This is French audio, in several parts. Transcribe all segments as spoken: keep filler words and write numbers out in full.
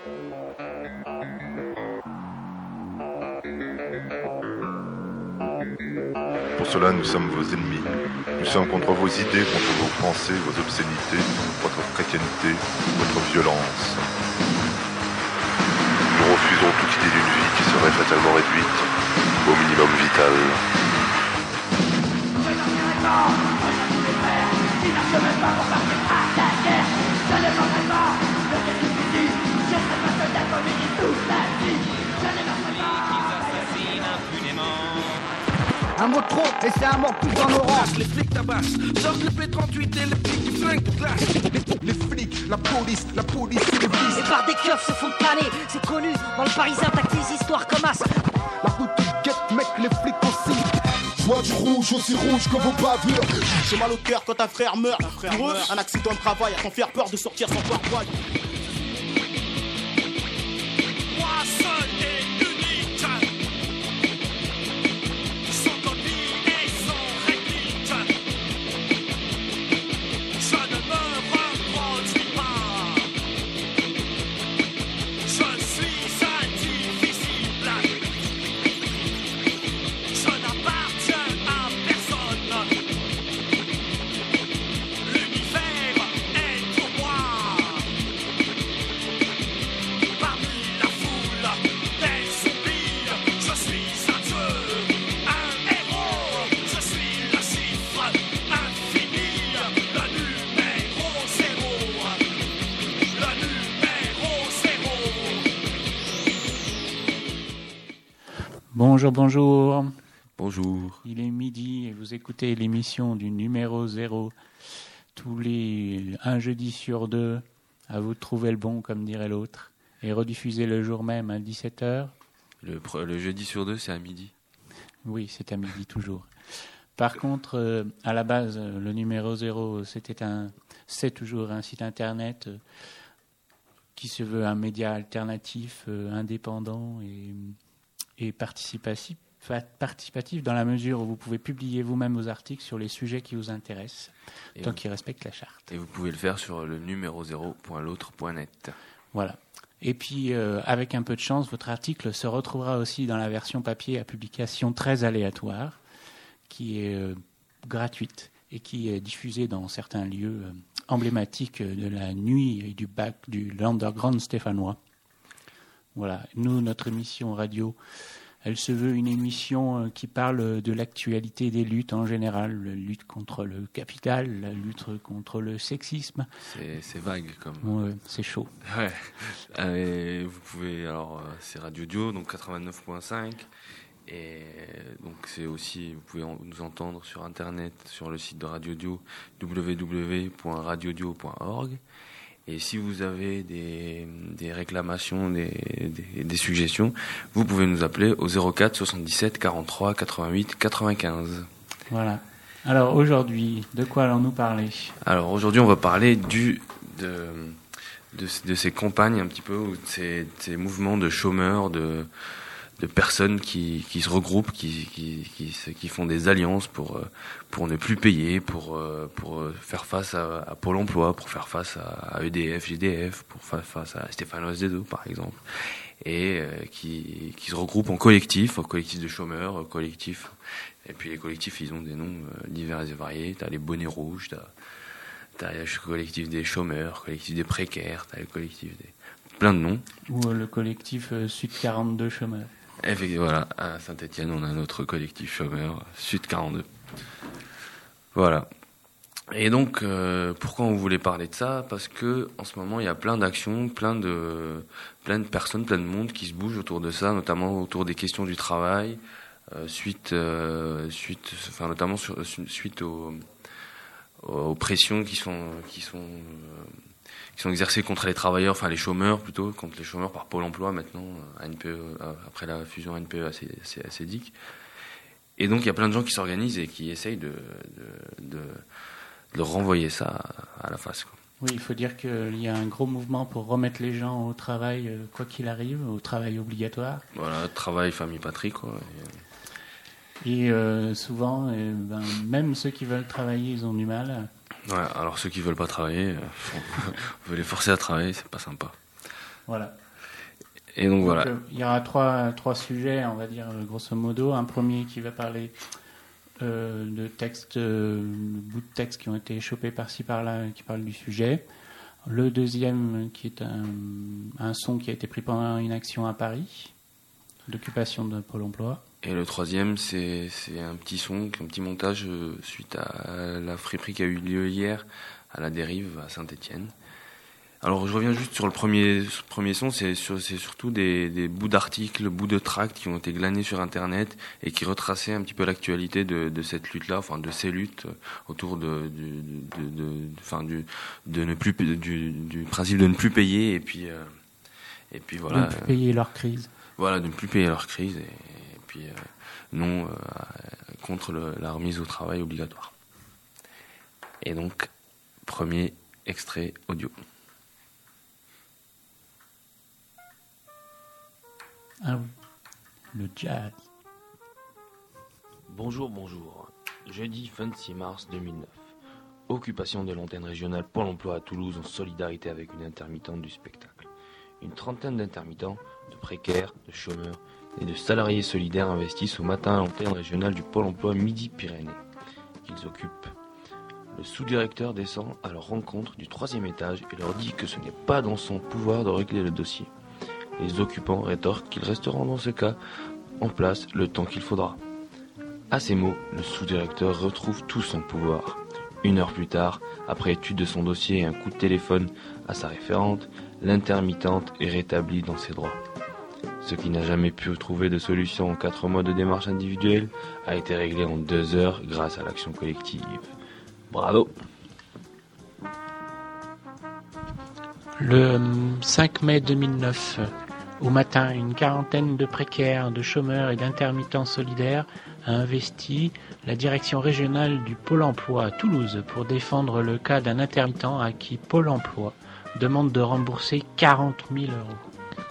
Pour cela, nous sommes vos ennemis. Nous sommes contre vos idées, contre vos pensées, vos obscénités, votre chrétienté, votre violence. Nous refusons toute idée d'une vie qui serait fatalement réduite au minimum vital. Un mot de trop, et c'est un mort plus dans nos rangs. Les flics tabassent, sortent le P trente-huit et les flics du flingue de glace. Les flics, la police, la police et les flics. Et par des keufs se font planer, c'est connu. Dans le Parisien, t'as que des histoires comme as. La route te guette, mec, les flics aussi. Je vois du rouge, aussi rouge que vos bavures. J'ai mal au cœur quand un frère meurt. Un frère Pour eux, meurt. Un accident de travail a faire peur de sortir sans pare-poil. Moi seul et unique, sans copie et sans réplique. Je ne me reproduis pas. Je suis indivisible. Je n'appartiens à personne. L'univers est pour moi. Parmi la foule des soupirs, je suis un dieu, un héros. Je suis le chiffre infini, le numéro zéro. Le numéro zéro. Bonjour, bonjour. Bonjour. Il est midi et vous écoutez l'émission du numéro zéro tous les un jeudi sur deux. À vous de trouver le bon, comme dirait l'autre, et rediffusé le jour même à dix-sept heures. Le, pre- le jeudi sur deux, c'est à midi. Oui, c'est à midi toujours. Par contre, euh, à la base, euh, le numéro zéro, c'était un, c'est toujours un site internet euh, qui se veut un média alternatif, euh, indépendant et, et participatif, fa- participatif dans la mesure où vous pouvez publier vous-même vos articles sur les sujets qui vous intéressent, Et tant vous, qu'ils respectent la charte. et vous pouvez le faire sur le numéro zéro point l'autre point net. Voilà. Et puis, euh, avec un peu de chance, votre article se retrouvera aussi dans la version papier à publication très aléatoire, qui est euh, gratuite et qui est diffusée dans certains lieux euh, emblématiques de la nuit et du bac du l'underground stéphanois. Voilà. Nous, notre émission radio, elle se veut une émission euh, qui parle de l'actualité des luttes en général, la lutte contre le capital, la lutte contre le sexisme. C'est, c'est vague comme. Ouais, c'est chaud. Ouais. Euh, et vous pouvez alors euh, c'est Radio Dio donc quatre-vingt-neuf point cinq et donc c'est aussi vous pouvez en- nous entendre sur internet sur le site de Radio Dio w w w point radio dio point org. Et si vous avez des, des réclamations, des, des, des suggestions, vous pouvez nous appeler au zéro quatre soixante-dix-sept quarante-trois quatre-vingt-huit quatre-vingt-quinze. Voilà. Alors aujourd'hui, de quoi allons-nous parler ? Alors aujourd'hui, on va parler du de de, de ces campagnes un petit peu, ou de ces, de ces mouvements de chômeurs, de de personnes qui, qui se regroupent, qui, qui qui qui font des alliances pour pour ne plus payer, pour pour faire face à, à Pôle Emploi, pour faire face à, à E D F, G D F, pour faire face à Stéphane Dedo par exemple, et euh, qui qui se regroupent en collectif, en collectif de chômeurs, collectif. Et puis les collectifs, ils ont des noms euh, divers et variés. T'as les bonnets rouges, t'as t'as le collectif des chômeurs, collectif des précaires, t'as le collectif des plein de noms. Ou euh, le collectif euh, Sud quarante-deux chômeurs. Et puis, voilà, à Saint-Étienne, on a notre collectif chômeur Sud quarante-deux. Voilà. Et donc, euh, pourquoi on voulait parler de ça ? Parce que en ce moment, il y a plein d'actions, plein de, plein de personnes, plein de monde qui se bougent autour de ça, notamment autour des questions du travail, euh, suite, euh, suite, enfin notamment sur, suite aux, aux pressions qui sont, qui sont, euh, qui sont exercées contre les travailleurs, enfin les chômeurs plutôt, contre les chômeurs par Pôle Emploi maintenant, A N P E, après la fusion A N P E A C D I C. Et donc, il y a plein de gens qui s'organisent et qui essayent de, de, de de renvoyer ça à la face, quoi. Oui, il faut dire qu'il y a un gros mouvement pour remettre les gens au travail, euh, quoi qu'il arrive, au travail obligatoire. Voilà, travail, famille, patrie, quoi. Et, et euh, souvent, euh, ben, même ceux qui veulent travailler, ils ont du mal. Ouais, alors ceux qui veulent pas travailler, euh, on veut les forcer à travailler, c'est pas sympa. Voilà. Et donc, Donc, voilà. euh, il y aura trois, trois sujets, on va dire, euh, grosso modo. Un premier qui va parler euh, de textes, euh, de bouts de texte qui ont été chopés par-ci par-là, qui parlent du sujet. Le deuxième qui est un, un son qui a été pris pendant une action à Paris, d'occupation de Pôle emploi. Et le troisième, c'est, c'est un petit son, un petit montage euh, suite à la friperie qui a eu lieu hier à la Dérive à Saint-Étienne. Alors je reviens juste sur le premier, sur le premier son, c'est, sur, c'est surtout des, des bouts d'articles, bouts de tracts qui ont été glanés sur Internet et qui retraçaient un petit peu l'actualité de, de cette lutte-là, enfin de ces luttes autour de, de, de, de, de, enfin du, de ne plus, du, du principe de ne plus payer et puis, euh, et puis voilà. De ne plus payer leur crise. Voilà, de ne plus payer leur crise et, et puis euh, non euh, contre le, la remise au travail obligatoire. Et donc, premier extrait audio. Ah oui, le jazz. Bonjour, bonjour. Jeudi vingt-six mars deux mille neuf. Occupation de l'antenne régionale Pôle emploi à Toulouse en solidarité avec une intermittente du spectacle. Une trentaine d'intermittents, de précaires, de chômeurs et de salariés solidaires investissent au matin à l'antenne régionale du Pôle emploi Midi-Pyrénées, qu'ils occupent. Le sous-directeur descend à leur rencontre du troisième étage et leur dit que ce n'est pas dans son pouvoir de régler le dossier. Les occupants rétorquent qu'ils resteront dans ce cas en place le temps qu'il faudra. À ces mots, le sous-directeur retrouve tout son pouvoir. Une heure plus tard, après étude de son dossier et un coup de téléphone à sa référente, l'intermittente est rétablie dans ses droits. Ce qui n'a jamais pu trouver de solution en quatre mois de démarche individuelle a été réglé en deux heures grâce à l'action collective. Bravo! Le cinq mai deux mille neuf, au matin, une quarantaine de précaires, de chômeurs et d'intermittents solidaires a investi la direction régionale du Pôle emploi à Toulouse pour défendre le cas d'un intermittent à qui Pôle emploi demande de rembourser quarante mille euros.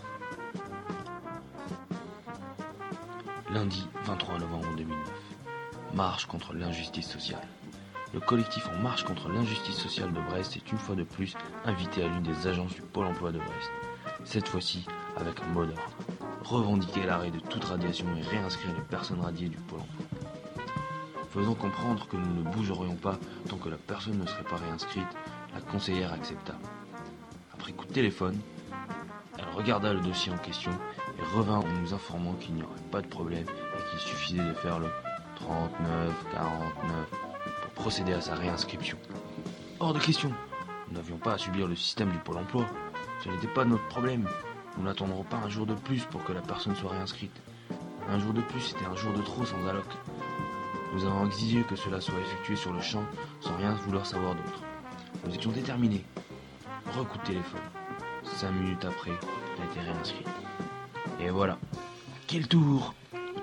Lundi vingt-trois novembre deux mille neuf. Marche contre l'injustice sociale. Le collectif En Marche contre l'injustice sociale de Brest est une fois de plus invité à l'une des agences du Pôle emploi de Brest. Cette fois-ci avec un mot d'ordre. Revendiquer l'arrêt de toute radiation et réinscrire les personnes radiées du Pôle emploi. Faisant comprendre que nous ne bougerions pas tant que la personne ne serait pas réinscrite, la conseillère accepta. Après coup de téléphone, elle regarda le dossier en question et revint en nous informant qu'il n'y aurait pas de problème et qu'il suffisait de faire le trente-neuf quarante-neuf pour procéder à sa réinscription. Hors de question, nous n'avions pas à subir le système du Pôle emploi. Ce n'était pas notre problème. Nous n'attendrons pas un jour de plus pour que la personne soit réinscrite. Un jour de plus, c'était un jour de trop sans alloc. Nous avons exigé que cela soit effectué sur le champ sans rien vouloir savoir d'autre. Nous étions déterminés. Recoup de téléphone. Cinq minutes après, elle a été réinscrite. Et voilà. Quel tour!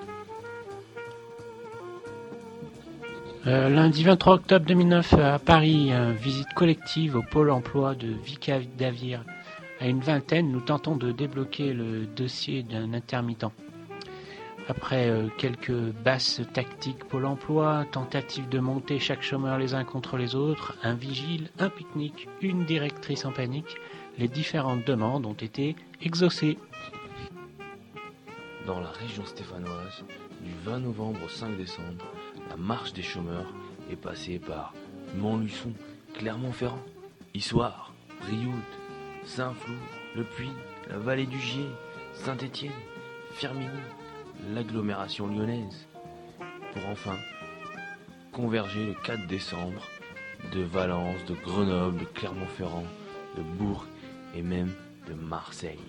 Euh, lundi vingt-trois octobre deux mille neuf, à Paris, euh, visite collective au Pôle emploi de Vica d'Avir. À une vingtaine, nous tentons de débloquer le dossier d'un intermittent. Après euh, quelques basses tactiques Pôle emploi, tentative de monter chaque chômeur les uns contre les autres, un vigile, un pique-nique, une directrice en panique, les différentes demandes ont été exaucées. Dans la région stéphanoise, du vingt novembre au cinq décembre, la marche des chômeurs est passée par Montluçon, Clermont-Ferrand, Issoire, Brioude, Saint-Flour, Le Puy, la vallée du Gier, Saint-Étienne, Firminy, l'agglomération lyonnaise, pour enfin converger le quatre décembre de Valence, de Grenoble, de Clermont-Ferrand, de Bourg et même de Marseille.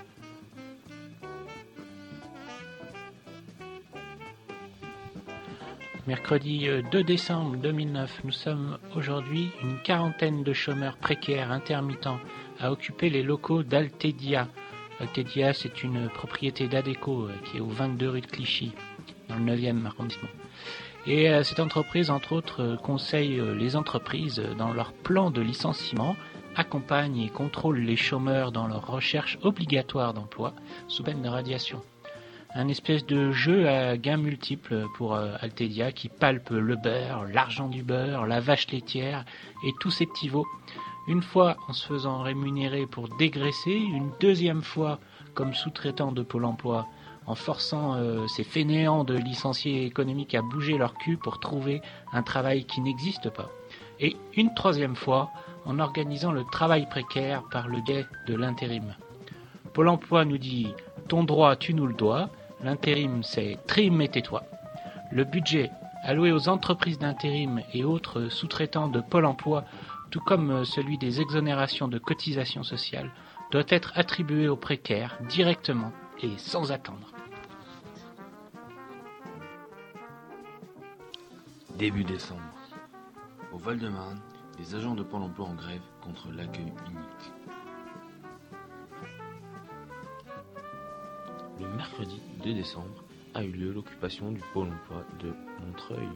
Mercredi deux décembre deux mille neuf, nous sommes aujourd'hui une quarantaine de chômeurs précaires intermittents à occuper les locaux d'Altedia. Altedia, c'est une propriété d'Adéco qui est au vingt-deux rue de Clichy, dans le neuvième arrondissement. Et euh, cette entreprise, entre autres, euh, conseille euh, les entreprises dans leur plan de licenciement, accompagne et contrôle les chômeurs dans leur recherche obligatoire d'emploi sous peine de radiation. Un espèce de jeu à gains multiples pour euh, Altedia qui palpe le beurre, l'argent du beurre, la vache laitière et tous ces petits veaux. Une fois en se faisant rémunérer pour dégraisser, une deuxième fois comme sous-traitants de Pôle emploi, en forçant euh, ces fainéants de licenciés économiques à bouger leur cul pour trouver un travail qui n'existe pas. Et une troisième fois, en organisant le travail précaire par le biais de l'intérim. Pôle emploi nous dit « ton droit, tu nous le dois », l'intérim c'est « trim et tais-toi ». Le budget alloué aux entreprises d'intérim et autres sous-traitants de Pôle emploi, tout comme celui des exonérations de cotisations sociales, doit être attribué aux précaires directement et sans attendre. Début décembre. Au Val-de-Marne, les agents de Pôle emploi en grève contre l'accueil unique. Le mercredi deux décembre a eu lieu l'occupation du Pôle emploi de Montreuil.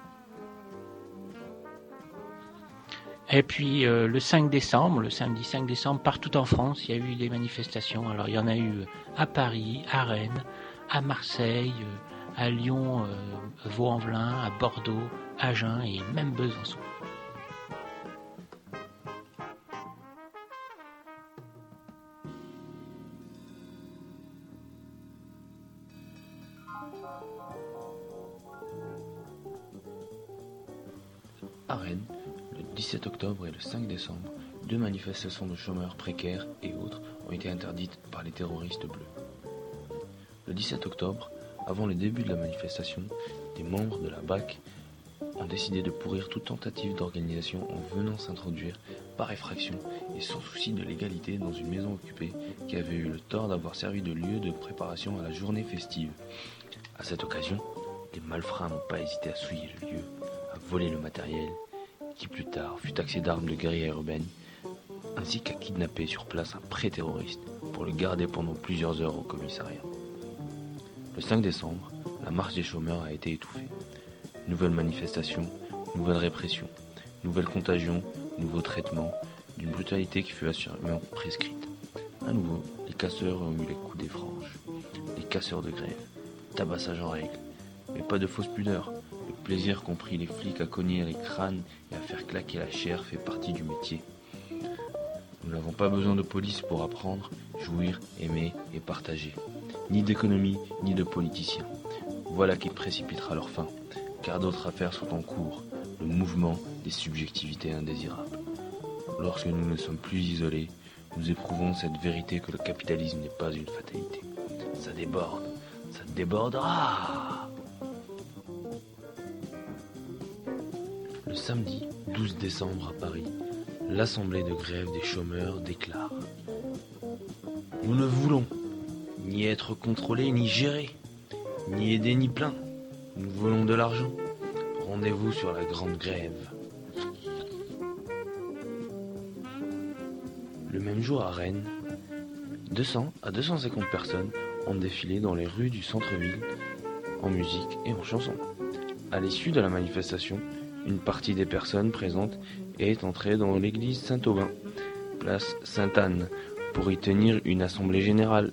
Et puis euh, le cinq décembre, le samedi cinq décembre, partout en France, il y a eu des manifestations. Alors il y en a eu à Paris, à Rennes, à Marseille, euh, à Lyon, euh, Vaux-en-Velin, à Bordeaux, Agen et même Besançon. À Rennes, le dix-sept octobre et le cinq décembre, deux manifestations de chômeurs précaires et autres ont été interdites par les terroristes bleus. Le dix-sept octobre, avant le début de la manifestation, des membres de la B A C ont décidé de pourrir toute tentative d'organisation en venant s'introduire par effraction et sans souci de légalité dans une maison occupée qui avait eu le tort d'avoir servi de lieu de préparation à la journée festive. À cette occasion, les malfrats n'ont pas hésité à souiller le lieu, à voler le matériel, qui plus tard fut taxé d'armes de guérilla urbaine, ainsi qu'à kidnapper sur place un pré-terroriste pour le garder pendant plusieurs heures au commissariat. Le cinq décembre, la marche des chômeurs a été étouffée. Nouvelle manifestation, nouvelle répression, nouvelle contagion, nouveau traitement, d'une brutalité qui fut assurément prescrite. À nouveau, les casseurs ont eu les coups des franges, les casseurs de grève, tabassage en règle, mais pas de fausse pudeur. Le plaisir qu'ont pris les flics à cogner les crânes et à faire claquer la chair fait partie du métier. Nous n'avons pas besoin de police pour apprendre, jouir, aimer et partager. Ni d'économie, ni de politiciens. Voilà qui précipitera leur fin, car d'autres affaires sont en cours, le mouvement des subjectivités indésirables. Lorsque nous ne sommes plus isolés, nous éprouvons cette vérité que le capitalisme n'est pas une fatalité. Ça déborde, ça débordera. Le samedi douze décembre à Paris, l'Assemblée de grève des chômeurs déclare « Nous ne voulons ni être contrôlés ni gérés, ni aidés ni plaints. Nous voulons de l'argent. Rendez-vous sur la grande grève. » Le même jour à Rennes, deux cents à deux cent cinquante personnes ont défilé dans les rues du centre-ville en musique et en chanson. À l'issue de la manifestation, une partie des personnes présentes est entrée dans l'église Saint-Aubin, place Sainte-Anne, pour y tenir une assemblée générale.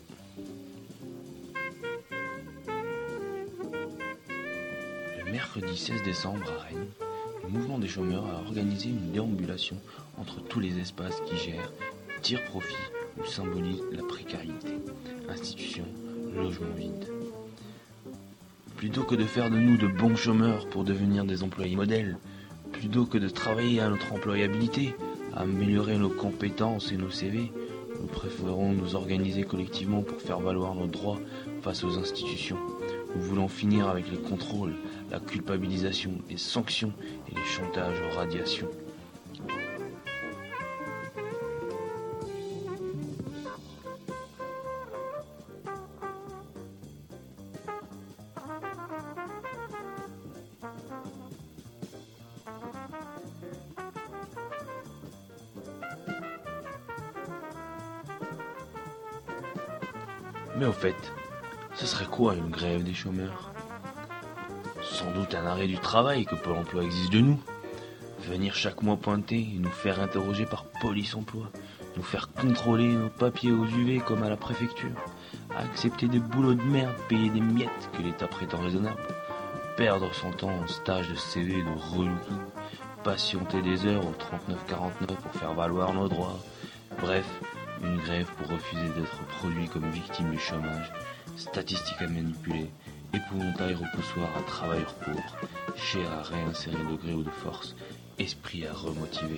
Le mercredi seize décembre à Rennes, le mouvement des chômeurs a organisé une déambulation entre tous les espaces qui gèrent, tirent profit ou symbolisent la précarité, institutions, logements vides. Plutôt que de faire de nous de bons chômeurs pour devenir des employés modèles, plutôt que de travailler à notre employabilité, à améliorer nos compétences et nos C V, nous préférons nous organiser collectivement pour faire valoir nos droits face aux institutions. Nous voulons finir avec les contrôles, la culpabilisation, les sanctions et les chantages aux radiations. Mais au fait, ce serait quoi une grève des chômeurs ? Sans doute un arrêt du travail que Pôle emploi exige de nous. Venir chaque mois pointer et nous faire interroger par police emploi. Nous faire contrôler nos papiers aux U V comme à la préfecture. Accepter des boulots de merde, payer des miettes que l'État prétend raisonnables. Perdre son temps en stage de C V de relooking. Patienter des heures au trente-neuf quarante-neuf pour faire valoir nos droits. Bref, Une grève pour refuser d'être produit comme victime du chômage, statistique à manipuler, épouvantail repoussoir à travailleurs pauvres, chair à réinsérer de gré ou de force, esprit à remotiver.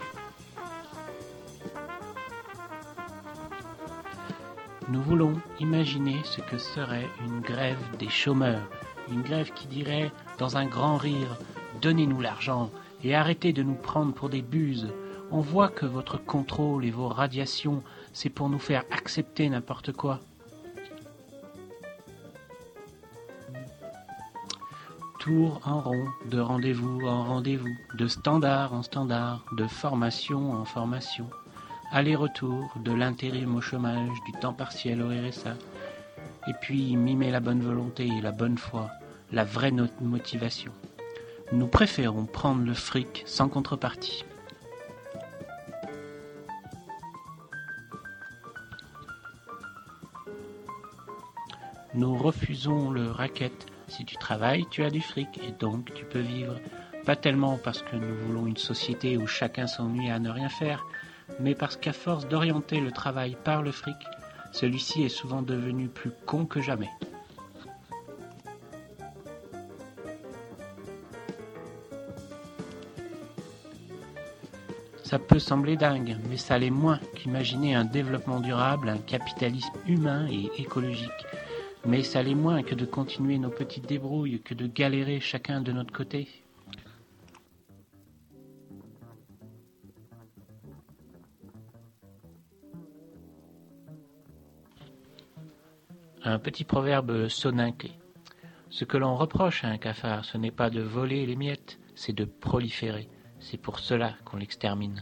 Nous voulons imaginer ce que serait une grève des chômeurs, une grève qui dirait, dans un grand rire, « Donnez-nous l'argent et arrêtez de nous prendre pour des buses. On voit que votre contrôle et vos radiations, c'est pour nous faire accepter n'importe quoi. » Tour en rond, de rendez-vous en rendez-vous, de standard en standard, de formation en formation. Aller-retour, de l'intérim au chômage, du temps partiel au R S A. Et puis mimer la bonne volonté et la bonne foi, la vraie no- motivation. Nous préférons prendre le fric sans contrepartie. Nous refusons le racket. Si tu travailles, tu as du fric et donc tu peux vivre. Pas tellement parce que nous voulons une société où chacun s'ennuie à ne rien faire, mais parce qu'à force d'orienter le travail par le fric, celui-ci est souvent devenu plus con que jamais. Ça peut sembler dingue, mais ça l'est moins qu'imaginer un développement durable, un capitalisme humain et écologique. Mais ça l'est moins que de continuer nos petites débrouilles, que de galérer chacun de notre côté. Un petit proverbe soninké. Ce que l'on reproche à un cafard, ce n'est pas de voler les miettes, c'est de proliférer. C'est pour cela qu'on l'extermine.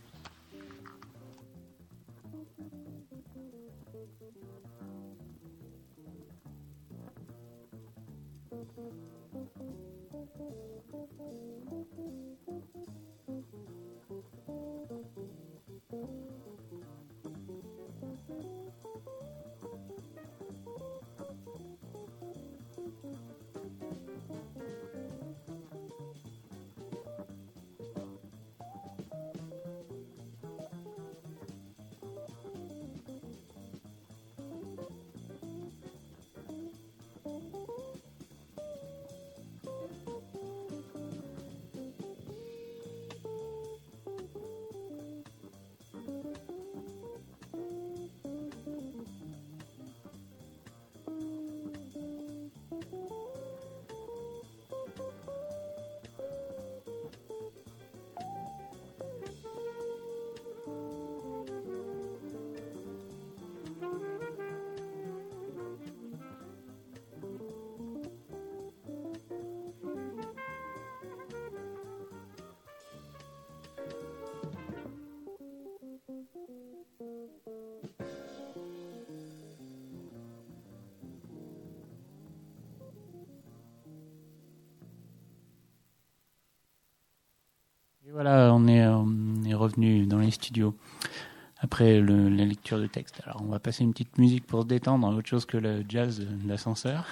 Et voilà, on est, on est revenu dans les studios après le, la lecture de texte. Alors on va passer une petite musique pour se détendre, autre chose que le jazz de l'ascenseur.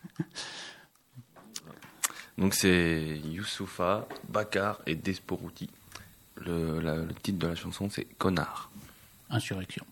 Donc c'est Youssoupha, Bakar et Desporuti. Le, la, le titre de la chanson c'est Connard. Insurrection.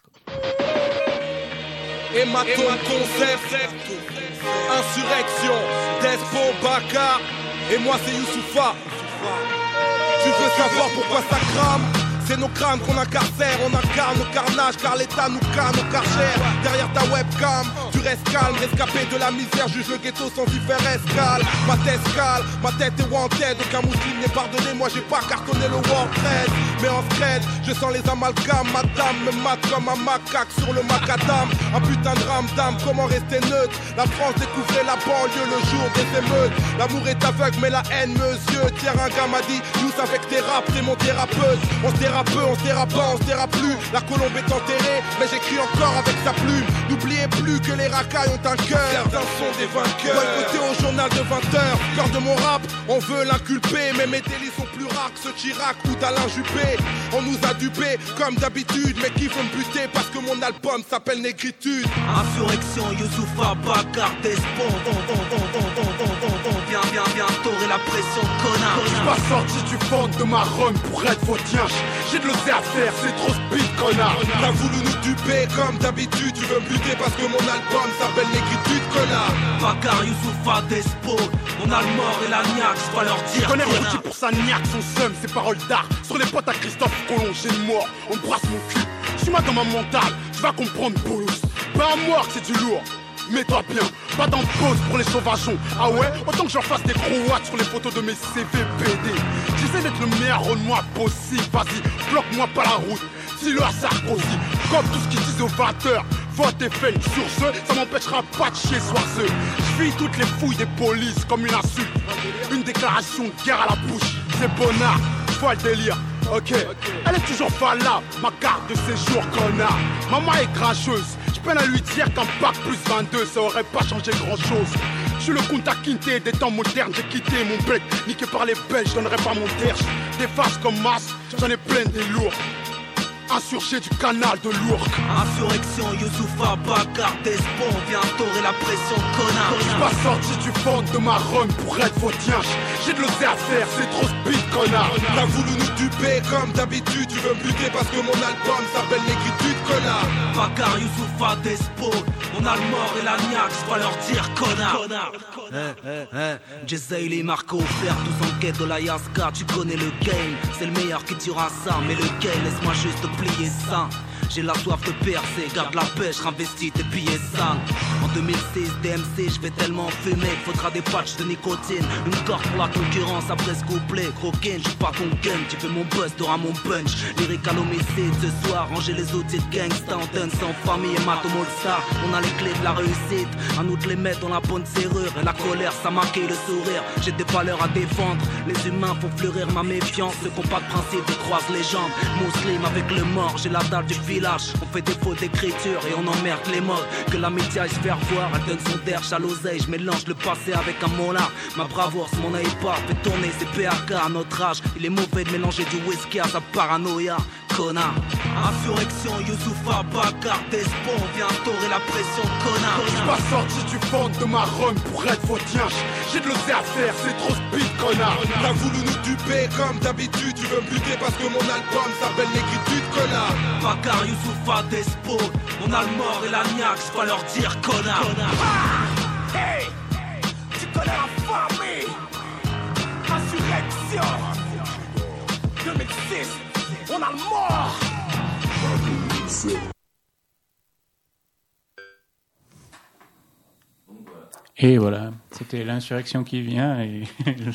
Hématome concept, insurrection, Despo, Bakar, et moi c'est Youssoupha. Tu veux savoir pourquoi ça crame? C'est nos crânes qu'on incarcère, on incarne le carnage car l'État nous canne au karcher. Derrière ta webcam, tu restes calme, rescapé de la misère, juge le ghetto sans y faire escale. Ma tête cale, ma tête est wanted, aucun musulman n'est pardonné, moi j'ai pas cartonné le World Trade. Mais en scred, je sens les amalgames, madame me mate comme un macaque sur le macadam. Un putain de ramdam, comment rester neutre? La France découvrait la banlieue le jour des émeutes. L'amour est aveugle mais la haine meuse. Tiens un gars m'a dit, nous avec tes rap, t'es mon thérapeute. On se dérape peu, on se dérape pas, on se dérape plus. La colombe est enterrée, mais j'écris encore avec sa plume. N'oubliez plus que les racailles ont un cœur. Certains sont des vainqueurs. Boycotté au journal de vingt heures. Cœur de mon rap, on veut l'inculper. Mais mes délits sont plus rares que ceux Chirac ou d'Alain Juppé. On nous a dupé comme d'habitude. Mais qui veut me buter parce que mon album s'appelle Négritude. Insurrection, Youssoupha, Bakar, Despon. Viens, viens, viens instaurer la pression, connard. Je suis pas sorti du fond de ma run pour être vautien. J'ai de l'osé à faire, c'est trop speed, connard. T'as voulu nous duper comme d'habitude. Tu veux me buter parce que mon album s'appelle Négritude, connard. Bakar, Youssoufa, Despo. On a le mort et la niaque, je dois leur dire. Je connais Routi pour sa niaque, son seum, ses paroles d'art. Sur les potes à Christophe Colomb, j'ai le mort, on brasse mon cul. Je suis mal dans ma mentale, tu vas comprendre, Bolos. Pas à mort que c'est du lourd. Mets-toi bien, pas dans pause pour les sauvageons. Ah ouais, autant que j'en fasse des gros watts sur les photos de mes C V P D. J'essaie d'être le meilleur rôle moi possible. Vas-y, bloque-moi pas la route. Dis-le à Sarkozy, comme tout ce qu'ils disent aux vingt heures. Vote est fait, sur ce, ça m'empêchera pas de chier soirceux. Je vis toutes les fouilles des polices comme une insulte. Une déclaration de guerre à la bouche. C'est bonnard, fois le délire. Ok, elle est toujours pas là, ma carte de séjour, connard. Maman est cracheuse, je peine à lui dire qu'un bac plus vingt-deux, ça aurait pas changé grand chose. Je suis le Kunta Kinte des temps modernes, j'ai quitté mon bec. Niqué par les Belges, je donnerai pas mon terge. Des faces comme masse, j'en ai plein des lourds. Insurgé du canal de l'Ourcq. Insurrection, Youssoufa, Bakar, Despo. On vient instaurer la pression, connard. Je suis pas sorti du fond de ma run pour être vautien. J'ai de l'osé à faire, c'est trop speed, connard. T'as voulu nous duper comme d'habitude. Tu veux me buter parce que mon album s'appelle Négritude, connard. Bakar, Youssoufa, Despo. On a le mort et la niaque, je dois leur dire, connard. Eh, eh, eh. J'essaye les Marco, faire tous en quête de la Yaska. Tu connais le game, c'est le meilleur qui dira ça. Mais lequel, laisse-moi juste plier ça. J'ai la soif de percer, garde la pêche, réinvestis tes billets sales. En deux mille six, D M C, je vais tellement fumer, faudra des patchs de nicotine. Une corde pour la concurrence après ce couplet. Croquin, j'suis pas ton gun, tu veux mon buzz, t'auras mon punch. Lyrique à l'homicide, ce soir, ranger les outils de gangsta. On donne sans famille et mato Molstar. On a les clés de la réussite, à nous de les mettre dans la bonne serrure. Et la colère, ça maquille le sourire. J'ai des valeurs à défendre, les humains font fleurir ma méfiance. Ceux qui ont pas de principe, ils croisent les jambes. Muslim avec le mort, j'ai la dalle du village. On fait des fautes d'écriture et on emmerde les modes. Que la média se faire voir, elle donne son derche à l'oseille. Je mélange le passé avec un molar. Ma bravoure, c'est mon iPad, fait tourner ses P A K à notre âge. Il est mauvais de mélanger du whisky à sa paranoïa. Connard. Insurrection, Youssoufa, Bakar, Despo. On vient instaurer la pression, connard. Je suis pas sorti du fond de ma run pour être vautien. J'ai de l'osé à faire, c'est trop speed, connard. T'as voulu nous duper comme d'habitude. Tu veux me buter parce que mon album s'appelle Négritude, connard. Bakar, Youssoufa, Despo. On a le mort et la niaque, je dois leur dire, connard. Ah, hey, tu connais la famille. Insurrection deux mille six, on a le mort. Et voilà, c'était l'insurrection qui vient et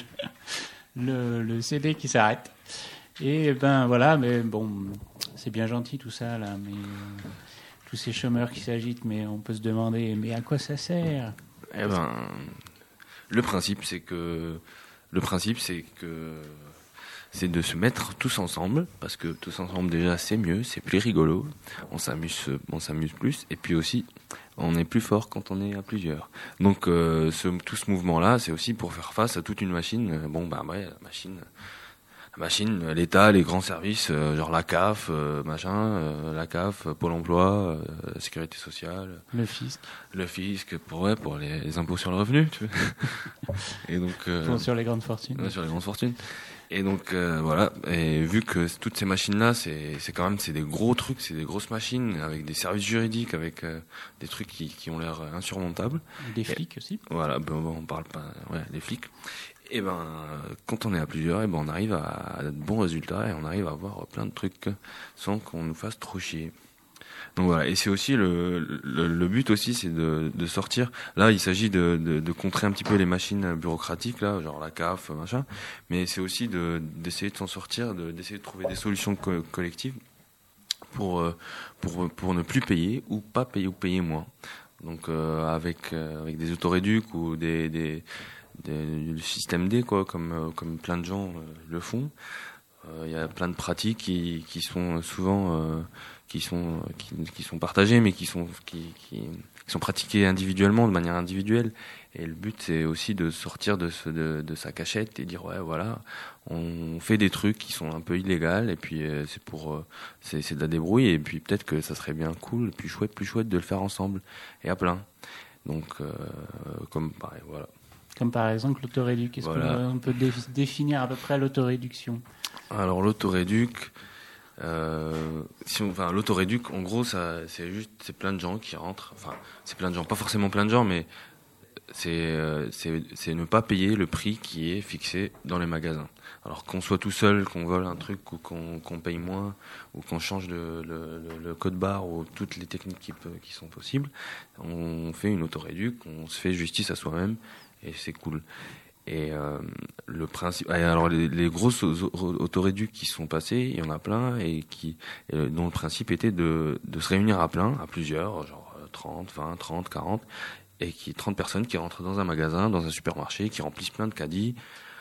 le, le C D qui s'arrête. Et ben voilà, mais bon, c'est bien gentil tout ça là, mais euh, tous ces chômeurs qui s'agitent, mais on peut se demander, mais à quoi ça sert ? Eh ben, le principe c'est que le principe c'est que c'est de se mettre tous ensemble, parce que tous ensemble déjà c'est mieux, c'est plus rigolo, on s'amuse, on s'amuse plus, et puis aussi on est plus fort quand on est à plusieurs. Donc euh, ce, tout ce mouvement-là, c'est aussi pour faire face à toute une machine. Bon bah ouais, la machine, la machine, l'État, les grands services, euh, genre la C A F, euh, machin, euh, la C A F, Pôle Emploi, euh, Sécurité sociale, le fisc, le fisc pour ouais, pour les, les impôts sur le revenu, tu vois. Et donc euh, pour sur les grandes fortunes. Ouais, sur les grandes fortunes. Et donc euh, voilà, et vu que toutes ces machines-là, c'est c'est quand même c'est des gros trucs, c'est des grosses machines avec des services juridiques, avec euh, des trucs qui qui ont l'air insurmontables. Des flics et, aussi. Voilà, ben on parle pas, ouais, les flics. Et ben quand on est à plusieurs, et ben on arrive à, à de bons résultats et on arrive à avoir plein de trucs sans qu'on nous fasse trop chier. Donc voilà, et c'est aussi le, le, le but aussi, c'est de, de sortir. Là, il s'agit de, de, de contrer un petit peu les machines bureaucratiques, là, genre la C A F, machin. Mais c'est aussi de, d'essayer de s'en sortir, de, d'essayer de trouver des solutions co- collectives pour, pour, pour ne plus payer ou pas payer ou payer moins. Donc euh, avec, euh, avec des autoréducs ou des, des, des, du système D, quoi, comme, comme plein de gens euh, le font. Il euh, y a plein de pratiques qui, qui sont souvent euh, qui sont qui, qui sont partagées, mais qui sont qui, qui, qui sont pratiquées individuellement, de manière individuelle. Et le but, c'est aussi de sortir de ce, de, de sa cachette et dire ouais, voilà, on fait des trucs qui sont un peu illégaux, et puis euh, c'est pour euh, c'est, c'est de la débrouille, et puis peut-être que ça serait bien cool, plus chouette, plus chouette de le faire ensemble et à plein. Donc euh, comme pareil, voilà. Comme par exemple l'autoréduc. Est-ce Voilà. qu'on peut dé- définir à peu près l'autoréduction ? Alors l'autoréduc, euh, si on, enfin l'autoréduc, en gros, ça, c'est juste, c'est plein de gens qui rentrent. Enfin, c'est plein de gens, pas forcément plein de gens, mais c'est, euh, c'est, c'est ne pas payer le prix qui est fixé dans les magasins. Alors qu'on soit tout seul, qu'on vole un truc ou qu'on, qu'on paye moins, ou qu'on change le, le, le, le code barre ou toutes les techniques qui, peut, qui sont possibles, on fait une autoréduc, on se fait justice à soi-même et c'est cool. Et euh, le principe, alors les, les grosses autoréducs qui sont passées, il y en a plein et qui, euh, dont le principe était de, de se réunir à plein, à plusieurs, genre trente, vingt, trente, quarante, et qui trente personnes qui rentrent dans un magasin, dans un supermarché, qui remplissent plein de caddies,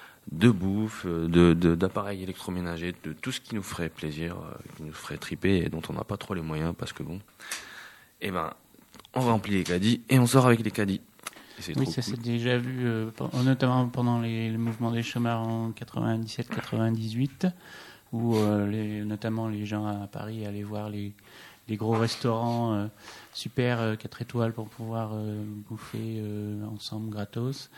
de bouffe, de, de, d'appareils électroménagers, de tout ce qui nous ferait plaisir, euh, qui nous ferait triper et dont on n'a pas trop les moyens parce que bon, eh ben, on remplit les caddies et on sort avec les caddies. Oui, ça cool. s'est déjà vu, euh, notamment pendant les, les mouvements des chômeurs en quatre-vingt-dix-sept quatre-vingt-dix-huit, où euh, les, notamment les gens à Paris allaient voir les, les gros restaurants euh, super euh, quatre étoiles pour pouvoir euh, bouffer euh, ensemble gratos.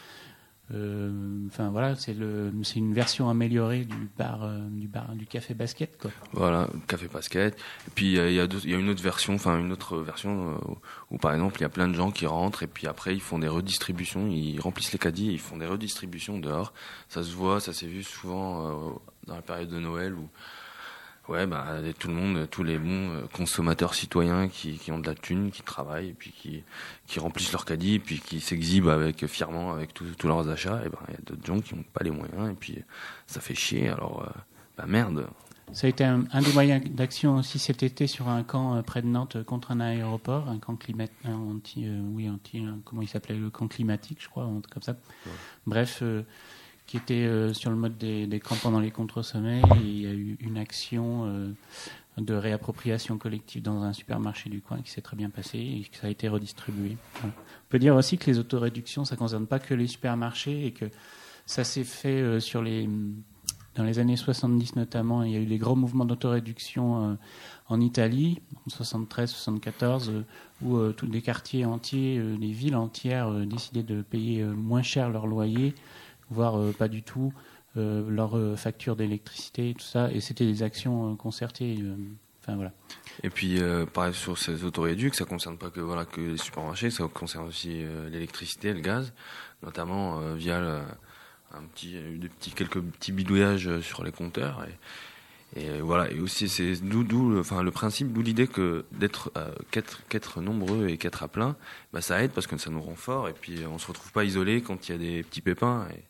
Euh, enfin voilà, c'est le, c'est une version améliorée du bar, euh, du bar, du café basket, quoi. Voilà, café basket. Et puis il y a, il y a une autre version, enfin une autre version euh, où par exemple il y a plein de gens qui rentrent et puis après ils font des redistributions, ils remplissent les caddies, et ils font des redistributions dehors. Ça se voit, ça s'est vu souvent euh, dans la période de Noël où ouais, bah, tout le monde, tous les bons consommateurs citoyens qui, qui ont de la thune, qui travaillent, et puis qui, qui remplissent leur caddie, et puis qui s'exhibent avec, fièrement avec tous leurs achats, et ben, il y a d'autres gens qui n'ont pas les moyens, et puis ça fait chier, alors, euh, bah merde. Ça a été un, un des moyens d'action aussi cet été sur un camp euh, près de Nantes contre un aéroport, un camp climat, un anti, euh, oui, anti, un, comment il s'appelait, le camp climatique, je crois, un truc comme ça. Ouais. Bref, euh, qui était euh, sur le mode des, des camps pendant les contre-sommets. Et il y a eu une action euh, de réappropriation collective dans un supermarché du coin qui s'est très bien passée et que ça a été redistribué. Voilà. On peut dire aussi que les autoréductions, ça ne concerne pas que les supermarchés et que ça s'est fait euh, sur les... Dans les années soixante-dix notamment, il y a eu les gros mouvements d'autoréduction euh, en Italie, en soixante-treize soixante-quatorze, euh, où euh, tous des quartiers entiers, euh, des villes entières euh, décidaient de payer euh, moins cher leur loyer, voire euh, pas du tout, euh, leur euh, facture d'électricité, tout ça. Et c'était des actions euh, concertées. Euh, enfin, voilà. Et puis, euh, pareil, sur ces autoréducs, ça ne concerne pas que, voilà, que les supermarchés, ça concerne aussi euh, l'électricité, le gaz, notamment euh, via le, un petit, des petits, quelques petits bidouillages sur les compteurs. Et, et voilà. Et aussi, c'est d'où, d'où, enfin, le principe, d'où l'idée que d'être euh, qu'être, qu'être nombreux et qu'être à plein, bah, ça aide parce que ça nous rend fort. Et puis, on ne se retrouve pas isolé quand il y a des petits pépins. Et,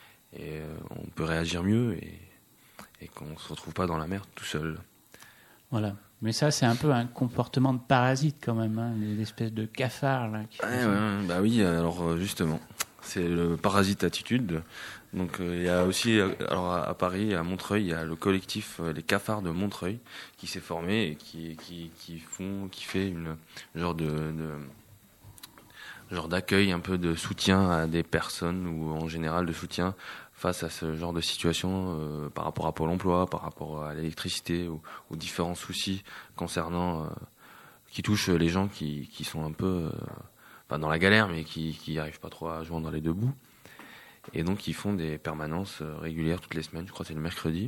Et euh, on peut réagir mieux et, et qu'on ne se retrouve pas dans la merde tout seul. Voilà. Mais ça, c'est un peu un comportement de parasite quand même, hein, des espèces de cafards. Là, qui ouais, ouais, bah oui, alors justement, c'est le parasite attitude. Donc il euh, y a aussi, alors à, à Paris, à Montreuil, il y a le collectif euh, Les Cafards de Montreuil qui s'est formé et qui, qui, qui, font, qui fait une genre de... de genre d'accueil, un peu de soutien à des personnes ou en général de soutien face à ce genre de situation euh, par rapport à Pôle emploi, par rapport à l'électricité ou aux différents soucis concernant euh, qui touchent les gens qui, qui sont un peu euh, pas dans la galère mais qui qui arrivent pas trop à joindre les deux bouts. Et donc ils font des permanences régulières toutes les semaines, je crois que c'est le mercredi.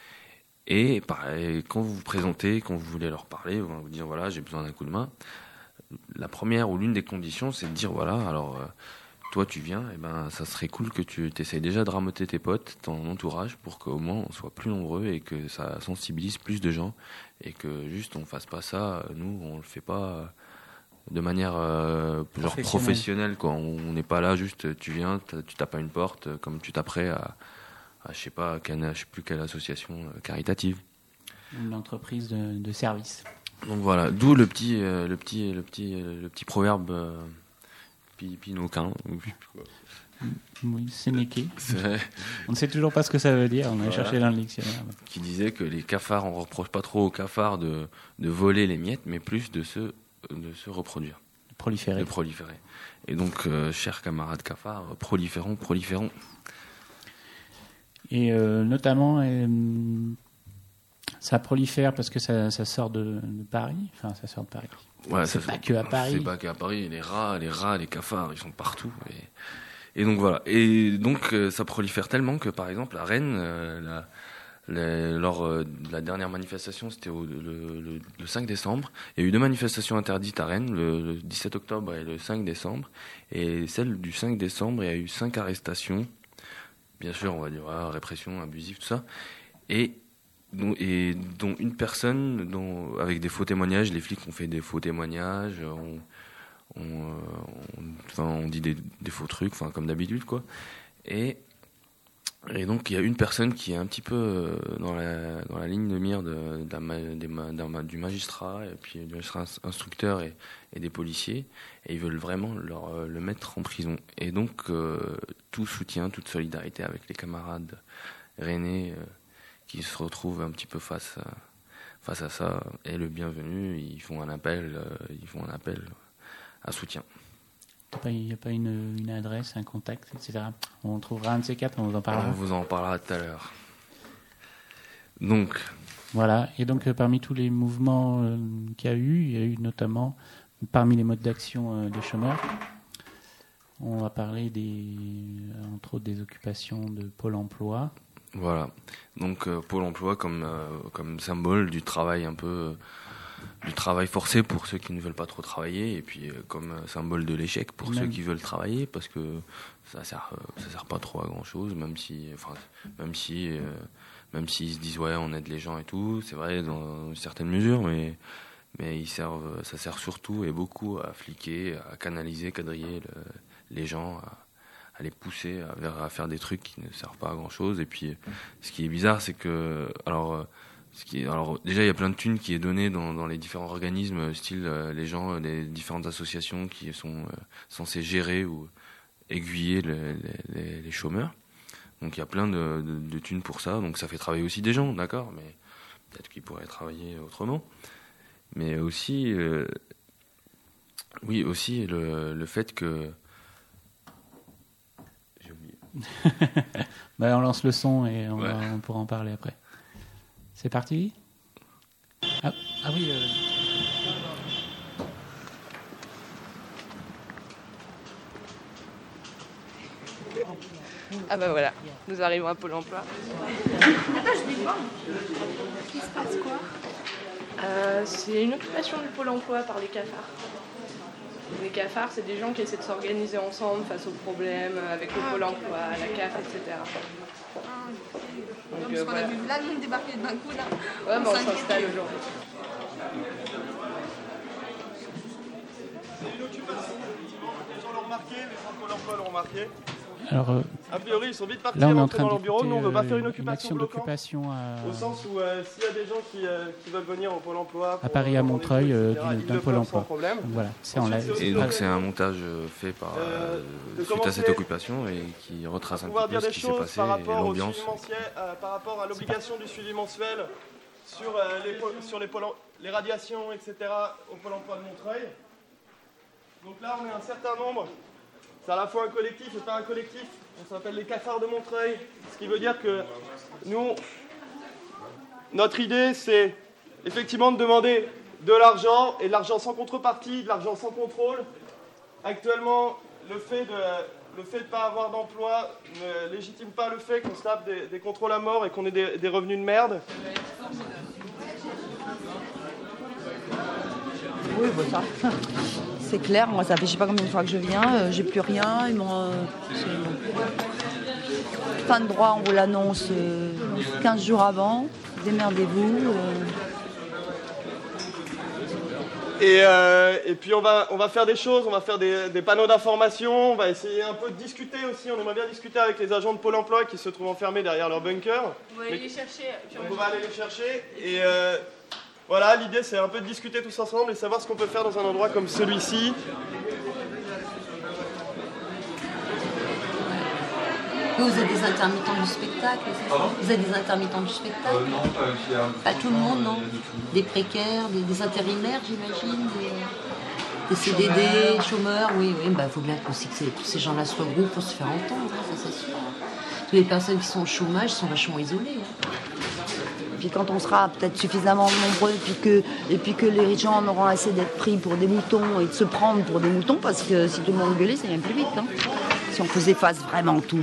Et pareil, quand vous vous présentez, quand vous voulez leur parler, vous vous dire voilà, j'ai besoin d'un coup de main. La première ou l'une des conditions, c'est de dire voilà, alors euh, toi tu viens, et ben ça serait cool que tu t'essayes déjà de ramoter tes potes, ton entourage, pour qu'au moins on soit plus nombreux et que ça sensibilise plus de gens et que juste on fasse pas ça, nous on le fait pas de manière euh, genre professionnelle quoi. On n'est pas là juste tu viens, tu tapes à une porte comme tu taperais à, à je sais pas, quelle, je sais plus quelle association caritative. Une entreprise de, de service. Donc voilà, d'où le petit, euh, le petit, le petit, euh, le petit proverbe euh, pinoquin. Oui, sénéqué. On ne sait toujours pas ce que ça veut dire. On a voilà. cherché dans le dictionnaire. Qui disait que les cafards, on reproche pas trop aux cafards de, de voler les miettes, mais plus de se, de se reproduire, de proliférer. De proliférer. Et donc, euh, chers camarades cafards, proliférons, proliférons. Et euh, notamment. Euh, Ça prolifère parce que ça, ça sort de, de Paris. Enfin, ça sort de Paris. Ouais, c'est ça pas que à Paris. C'est pas qu'à Paris. Les rats, les rats, les cafards, ils sont partout. et donc voilà. Et donc euh, ça prolifère tellement que par exemple à Rennes, euh, la, la, lors euh, de la dernière manifestation, c'était au, le, le, le cinq décembre. Il y a eu deux manifestations interdites à Rennes, le, le dix-sept octobre et le cinq décembre. Et celle du cinq décembre, il y a eu cinq arrestations. Bien sûr, on va dire ah, répression, abusive, tout ça. Et dont, et dont une personne dont, avec des faux témoignages, les flics ont fait des faux témoignages, on, on, on, enfin, on dit des, des faux trucs, enfin, comme d'habitude, quoi. Et, et donc, il y a une personne qui est un petit peu dans la, dans la ligne de mire de, d'un, des, d'un, du magistrat, et puis du magistrat instructeur et, et des policiers, et ils veulent vraiment leur, le mettre en prison. Et donc, euh, tout soutien, toute solidarité avec les camarades rennais euh, qui se retrouvent un petit peu face à, face à ça est le bienvenu. Ils font un appel, euh, ils font un appel à soutien. Il n'y a pas une, une adresse, un contact, et cetera. On trouvera un de ces quatre, on vous en parlera. On vous en parlera tout à l'heure. Donc. Voilà. Et donc, euh, parmi tous les mouvements euh, qu'il y a eu, il y a eu notamment, parmi les modes d'action euh, des chômeurs, on va parler des, entre autres des occupations de Pôle emploi. Voilà. Donc, euh, Pôle emploi comme, euh, comme symbole du travail un peu. Euh, du travail forcé pour ceux qui ne veulent pas trop travailler, et puis euh, comme euh, symbole de l'échec pour même. Ceux qui veulent travailler, parce que ça sert, euh, ça sert pas trop à grand chose, même si, enfin, même si, euh, même s'ils se disent ouais, on aide les gens et tout, c'est vrai dans certaines mesures, mais mais ils servent, ça sert surtout et beaucoup à fliquer, à canaliser, quadriller le, les gens, à, à les pousser à, vers, à faire des trucs qui ne servent pas à grand chose. Et puis, ce qui est bizarre, c'est que alors Ce qui est, alors déjà il y a plein de thunes qui est donné dans, dans les différents organismes, style euh, les gens euh, des différentes associations qui sont euh, censées gérer ou aiguiller le, les, les chômeurs. Donc il y a plein de, de, de thunes pour ça, donc ça fait travailler aussi des gens, d'accord, mais peut-être qu'ils pourraient travailler autrement. Mais aussi, euh, oui aussi le, le fait que j'ai oublié. Ben, on lance le son et on, ouais. va, on pourra en parler après. C'est parti ? Ah, ah oui. Euh... Ah bah voilà, nous arrivons à Pôle emploi. Attends, je dis pas. Il se passe quoi ? euh, C'est une occupation du Pôle emploi par les cafards. Les cafards, c'est des gens qui essaient de s'organiser ensemble face aux problèmes avec le Pôle emploi, la C A F, et cetera. Donc, parce euh, qu'on voilà. a vu là le monde débarquer d'un coup là. Ouais, mais on s'installe aujourd'hui. C'est une occupation, effectivement. Les gens l'ont remarqué, les gens de Pôle emploi l'ont remarqué. Alors, euh, a priori, ils sont vite partis là, on est en rentrer train dans leur bureau. Nous, on ne veut pas faire une une occupation action d'occupation à... Au sens où euh, s'il y a des gens qui, euh, qui veulent venir au Pôle emploi... À Paris, à Montreuil, euh, d'un Pôle emploi. Donc, voilà, c'est en live. Et donc c'est un montage fait par, euh, suite à cette occupation et qui retrace un petit peu ce qui s'est passé et l'ambiance. Euh, par rapport à l'obligation du suivi mensuel sur, euh, les, sur les, pôles, les radiations, et cetera au Pôle emploi de Montreuil. Donc là, on est un certain nombre. C'est à la fois un collectif et pas un collectif. On s'appelle les cafards de Montreuil. Ce qui veut dire que nous, notre idée, c'est effectivement de demander de l'argent, et de l'argent sans contrepartie, de l'argent sans contrôle. Actuellement, le fait de le fait de ne pas avoir d'emploi ne légitime pas le fait qu'on se tape des, des contrôles à mort et qu'on ait des, des revenus de merde. Oui, bah ça, c'est clair. Moi, ça fait je sais pas combien de fois que je viens, euh, j'ai plus rien. Ils m'ont, euh, fin de droit, on vous l'annonce euh, quinze jours avant. Démerdez-vous. Euh. Et, euh, et puis on va, on va faire des choses, on va faire des, des panneaux d'information, on va essayer un peu de discuter aussi. On aimerait bien discuter avec les agents de Pôle emploi qui se trouvent enfermés derrière leur bunker. On va aller les chercher. On va aller les chercher. Et euh, voilà, l'idée c'est un peu de discuter tous ensemble et savoir ce qu'on peut faire dans un endroit comme celui-ci. Vous êtes des intermittents du spectacle, c'est ça ? Vous êtes des intermittents du spectacle ? euh, Non, pas aussi. Pas tout le monde, non ? Des précaires, des, des intérimaires, j'imagine, des, des C D D, chômeurs, oui, oui. Bah, faut bien aussi que tous ces gens-là se regroupent pour se faire entendre, hein, ça c'est sûr. Toutes les personnes qui sont au chômage sont vachement isolées. Hein. puis quand on sera peut-être suffisamment nombreux, et puis, que, et puis que les gens auront assez d'être pris pour des moutons et de se prendre pour des moutons, parce que si tout le monde gueulait, ça vient plus vite. Hein. Si on faisait face vraiment tous.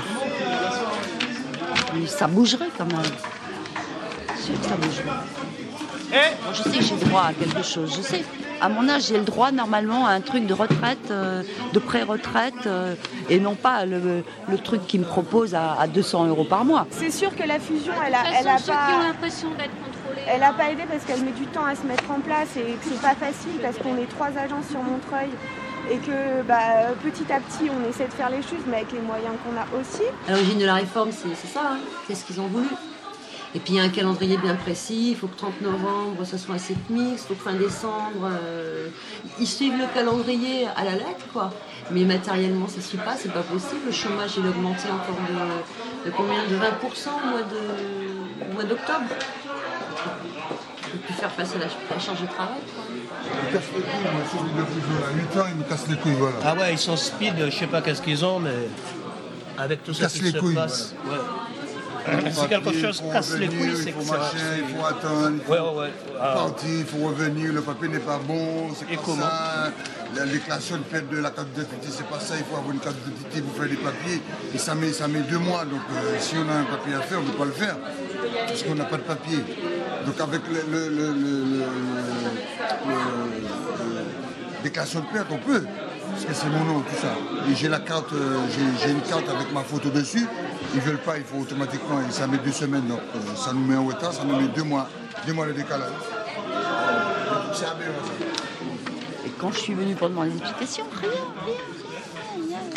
Et ça bougerait quand même. Je sais que ça bougerait. Bon, je sais que j'ai droit à quelque chose, je sais. À mon âge, j'ai le droit normalement à un truc de retraite, euh, de pré-retraite, euh, et non pas le, le truc qu'ils me proposent à, à deux cents euros par mois. C'est sûr que la fusion, elle a, De toute elle a façon, ceux pas... qui ont l'impression d'être contrôlés. Elle n'a pas aidé parce qu'elle met du temps à se mettre en place et que c'est pas facile parce qu'on est trois agences sur Montreuil et que bah, petit à petit on essaie de faire les choses mais avec les moyens qu'on a aussi. À l'origine de la réforme, c'est, c'est ça, hein. C'est ce qu'ils ont voulu. Et puis il y a un calendrier bien précis, il faut que trente novembre, ça soit un site mixte, il faut que fin décembre, euh, ils suivent le calendrier à la lettre, quoi. Mais matériellement, ça ne suit pas, c'est pas possible. Le chômage, il a augmenté encore de, de combien? De vingt pour cent au mois, de, au mois d'octobre. On ne peut plus faire face à la, à la charge de travail, quoi. Ils cassent les couilles, moi, celui de fusion, à huit ans, ils me cassent les couilles, voilà. Ah ouais, ils sont speed, je sais pas qu'est-ce qu'ils ont, mais avec tout ça qui se couilles, passe. Voilà. Ouais. Si quelque chose casse les couilles, c'est que il faut ça... machin, il faut attendre, il faut ouais, ouais, ouais. Ah. partir, il faut revenir, le papier n'est pas bon, c'est Et pas comment ça. La déclaration de fête de la carte d'identité, c'est pas ça, il faut avoir une carte d'identité pour faire des papiers. Et ça met, ça met deux mois, donc euh, si on a un papier à faire, on ne peut pas le faire, parce qu'on n'a pas de papier. Donc avec le, le, le, le, le, le, le déclaration de perte, on peut, parce que c'est mon nom, tout ça. Et j'ai la carte, euh, j'ai, j'ai une carte avec ma photo dessus. Ils ne veulent pas, il faut automatiquement, et ça met deux semaines, donc euh, ça nous met en retard, ça nous met deux mois, deux mois de décalage. C'est aberrant ça. Et quand je suis venue pour demander des explications, rien, rien, rien,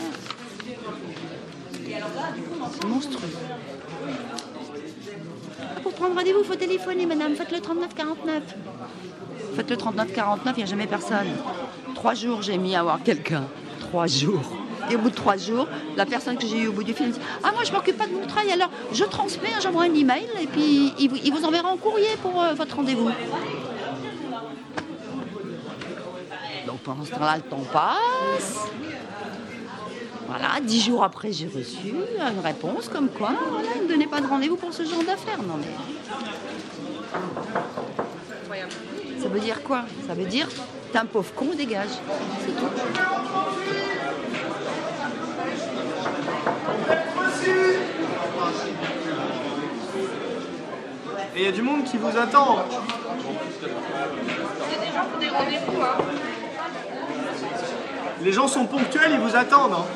rien. C'est monstrueux. Ah, pour prendre rendez-vous, il faut téléphoner, madame, faites le trente-neuf quarante-neuf. Faites le trente-neuf quarante-neuf, il n'y a jamais personne. Trois jours, j'ai mis à voir quelqu'un. Trois jours. Et au bout de trois jours, la personne que j'ai eue au bout du film dit « Ah, moi, je ne m'occupe pas de Montreuil, alors je transmets, j'envoie un email et puis il vous, il vous enverra en courrier pour euh, votre rendez-vous. » Donc pendant ce temps-là, le temps passe. Voilà, dix jours après, j'ai reçu une réponse comme quoi, voilà, il ne me donnait pas de rendez-vous pour ce genre d'affaires. Non mais... Ça veut dire quoi? Ça veut dire « T'es un pauvre con, dégage. » C'est tout. Et il y a du monde qui vous attend. Il y a des gens pour des rendez-vous, hein. Les gens sont ponctuels, ils vous attendent. Hein.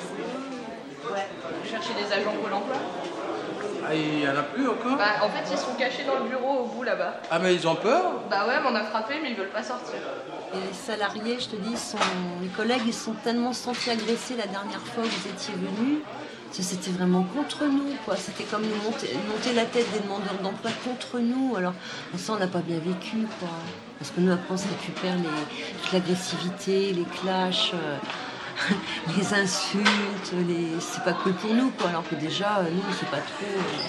Vous cherchez des agents Pôle emploi? Ah, il y en a plus encore? Bah, en fait, ils sont cachés dans le bureau au bout là-bas. Ah, mais ils ont peur? Bah ouais, mais on a frappé, mais ils veulent pas sortir. Et les salariés, je te dis, sont... les collègues, ils sont tellement sentis agressés la dernière fois où vous étiez venus. C'était vraiment contre nous, quoi. C'était comme nous monter, monter la tête des demandeurs d'emploi contre nous. Alors, ça, on n'a pas bien vécu, quoi. Parce que nous, après, on se récupère les... toute l'agressivité, les clashs, euh... les insultes, les... c'est pas cool pour nous, quoi. Alors que déjà, nous, c'est pas trop...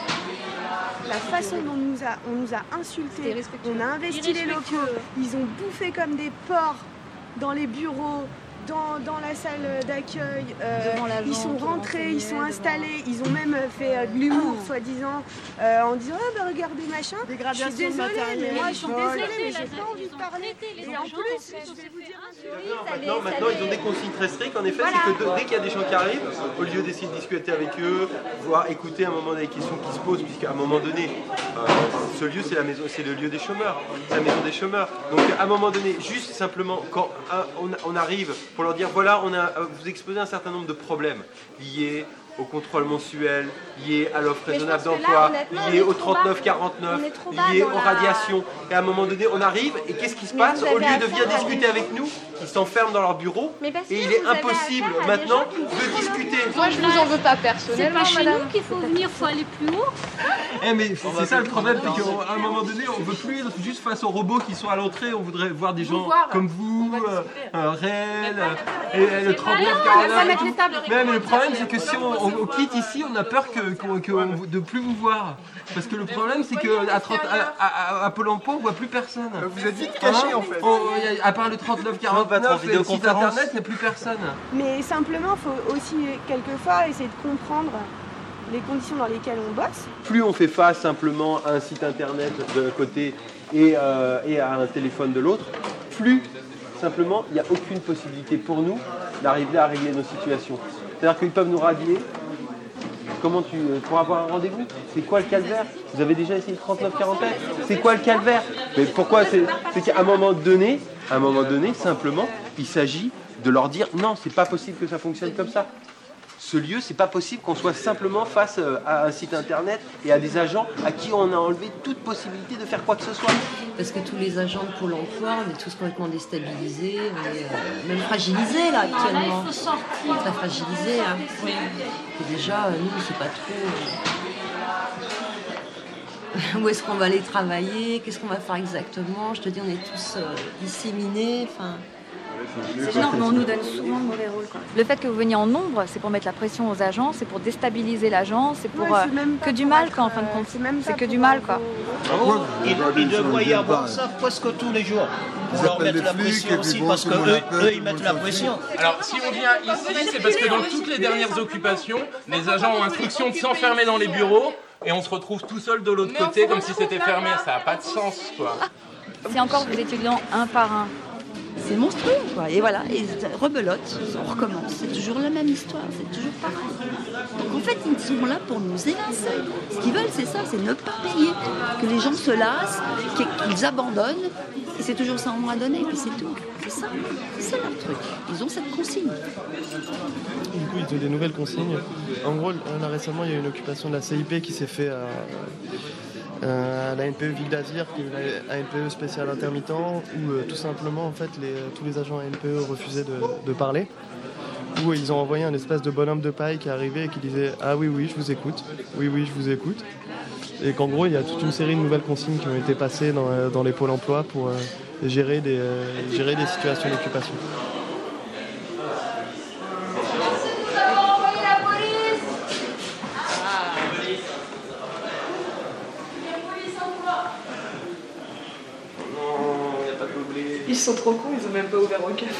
Euh... La façon dont on nous a, on nous a insultés, on a investi les locaux, ils ont bouffé comme des porcs dans les bureaux. Dans, dans la salle d'accueil, euh, ils sont rentrés, ils sont installés, ils ont même fait euh, de l'humour, soi-disant, euh, en disant ah bah regardez machin. Je suis désolée, mais moi je suis désolée, mais j'ai pas envie de parler. Et en plus, je vais vous dire un truc. Maintenant, maintenant ils ont des consignes très strictes. En effet, Voilà. c'est que de- dès qu'il y a des gens qui arrivent, au lieu d'essayer de discuter avec eux, voire écouter à un moment des questions qui se posent, puisqu'à un moment donné, euh, ce lieu c'est la maison, c'est le lieu des chômeurs, c'est la maison des chômeurs. Donc à un moment donné, juste simplement quand un, on, on arrive pour leur dire voilà, on a vous exposez un certain nombre de problèmes liés au contrôle mensuel, liés à l'offre Mais je raisonnable pense que là, d'emploi, honnêtement, on liés est au trop bas. trente-neuf quarante-neuf, On est trop bas liés dans aux la- radiations. Et à un moment donné, on arrive et qu'est-ce qui se Mais passe? vous Au avez lieu de affaire venir à discuter des avec nous, ils s'enferment dans leur bureau Mais parce et que il est vous avez impossible affaire à des maintenant gens qui de contrôlent discuter. Moi, je vous en veux pas C'est personnellement, pas chez madame. nous qu'il faut venir, faut aller plus haut. Eh mais c'est c'est ça le problème, c'est qu'à un moment donné, on veut plus être juste face aux robots qui sont à l'entrée, on voudrait voir des gens voir. comme vous, euh, euh, Réel, euh, et, et le trente-neuf on va quarante-neuf. mettre et les tout. tables Mais, mais le problème, c'est que si on, on- on quitte ici, on a peur que, qu'on- que on- de plus vous voir. Parce que le problème, c'est qu'à à, à, à Pôle emploi, on voit plus personne. Vous êtes vite cachés, Hein en fait. On- y a- à part le trente-neuf quarante-neuf et le site internet, il n'y a plus personne. Mais simplement, il faut aussi quelquefois essayer de comprendre les conditions dans lesquelles on bosse. Plus on fait face simplement à un site internet d'un côté et, euh, et à un téléphone de l'autre, plus simplement il n'y a aucune possibilité pour nous d'arriver à régler nos situations. C'est-à-dire qu'ils peuvent nous radier. Comment tu, pour avoir un rendez-vous, c'est quoi le calvaire? Vous avez déjà essayé le trente-neuf quarante-neuf? C'est quoi le calvaire? Mais pourquoi? C'est, c'est qu'à un moment donné, à un moment donné, simplement, il s'agit de leur dire non, c'est pas possible que ça fonctionne comme ça. Ce lieu, c'est pas possible qu'on soit simplement face à un site internet et à des agents à qui on a enlevé toute possibilité de faire quoi que ce soit. Parce que tous les agents de Pôle emploi, on est tous complètement déstabilisés, on est euh, même fragilisés là actuellement. Il faut sortir. Très fragilisés. Hein. Oui. Et déjà, nous, on ne sait pas trop euh, où est-ce qu'on va aller travailler, qu'est-ce qu'on va faire exactement. Je te dis, on est tous euh, disséminés. Enfin. C'est énorme, mais on nous donne souvent le mauvais rôle. Quoi. Le fait que vous veniez en nombre, c'est pour mettre la pression aux agents, c'est pour déstabiliser l'agent, c'est pour Ouais, euh, c'est même que pas du pour mal, être, quoi, en fin de compte. C'est, même c'est pas que du pour mal, être quoi. Oh, il, il devrait y avoir ça presque tous les jours. Pour leur mettre la pression aussi, parce que eux, eux, ils mettent la pression. Alors, si on vient ici, c'est parce que dans toutes les dernières occupations, les agents ont instruction de s'enfermer dans les bureaux et on se retrouve tout seul de l'autre côté comme si c'était fermé. Ça n'a pas de sens, quoi. Si encore vous étudiants un par un, c'est monstrueux, quoi. Et voilà, et rebelote, on recommence. C'est toujours la même histoire, c'est toujours pareil. Donc en fait, ils sont là pour nous évincer. Ce qu'ils veulent, c'est ça, c'est ne pas payer. Que les gens se lassent, qu'ils abandonnent. Et c'est toujours ça en moins donné, et puis c'est tout. C'est ça, c'est ça leur truc. Ils ont cette consigne. Du coup, ils ont des nouvelles consignes. En gros, là récemment, il y a eu une occupation de la C I P qui s'est faite à, à la N P E Ville d'Azir, qui est la N P E spéciale intermittent, où euh, tout simplement, en fait, les, tous les agents N P E refusaient de, de parler. Où ils ont envoyé un espèce de bonhomme de paille qui arrivait et qui disait « Ah oui, oui, je vous écoute. Oui, oui, je vous écoute. » Et qu'en gros, il y a toute une série de nouvelles consignes qui ont été passées dans, dans les pôles emploi pour euh, gérer, des, euh, gérer des situations d'occupation. Ils sont trop cons, ils ont même pas ouvert au café.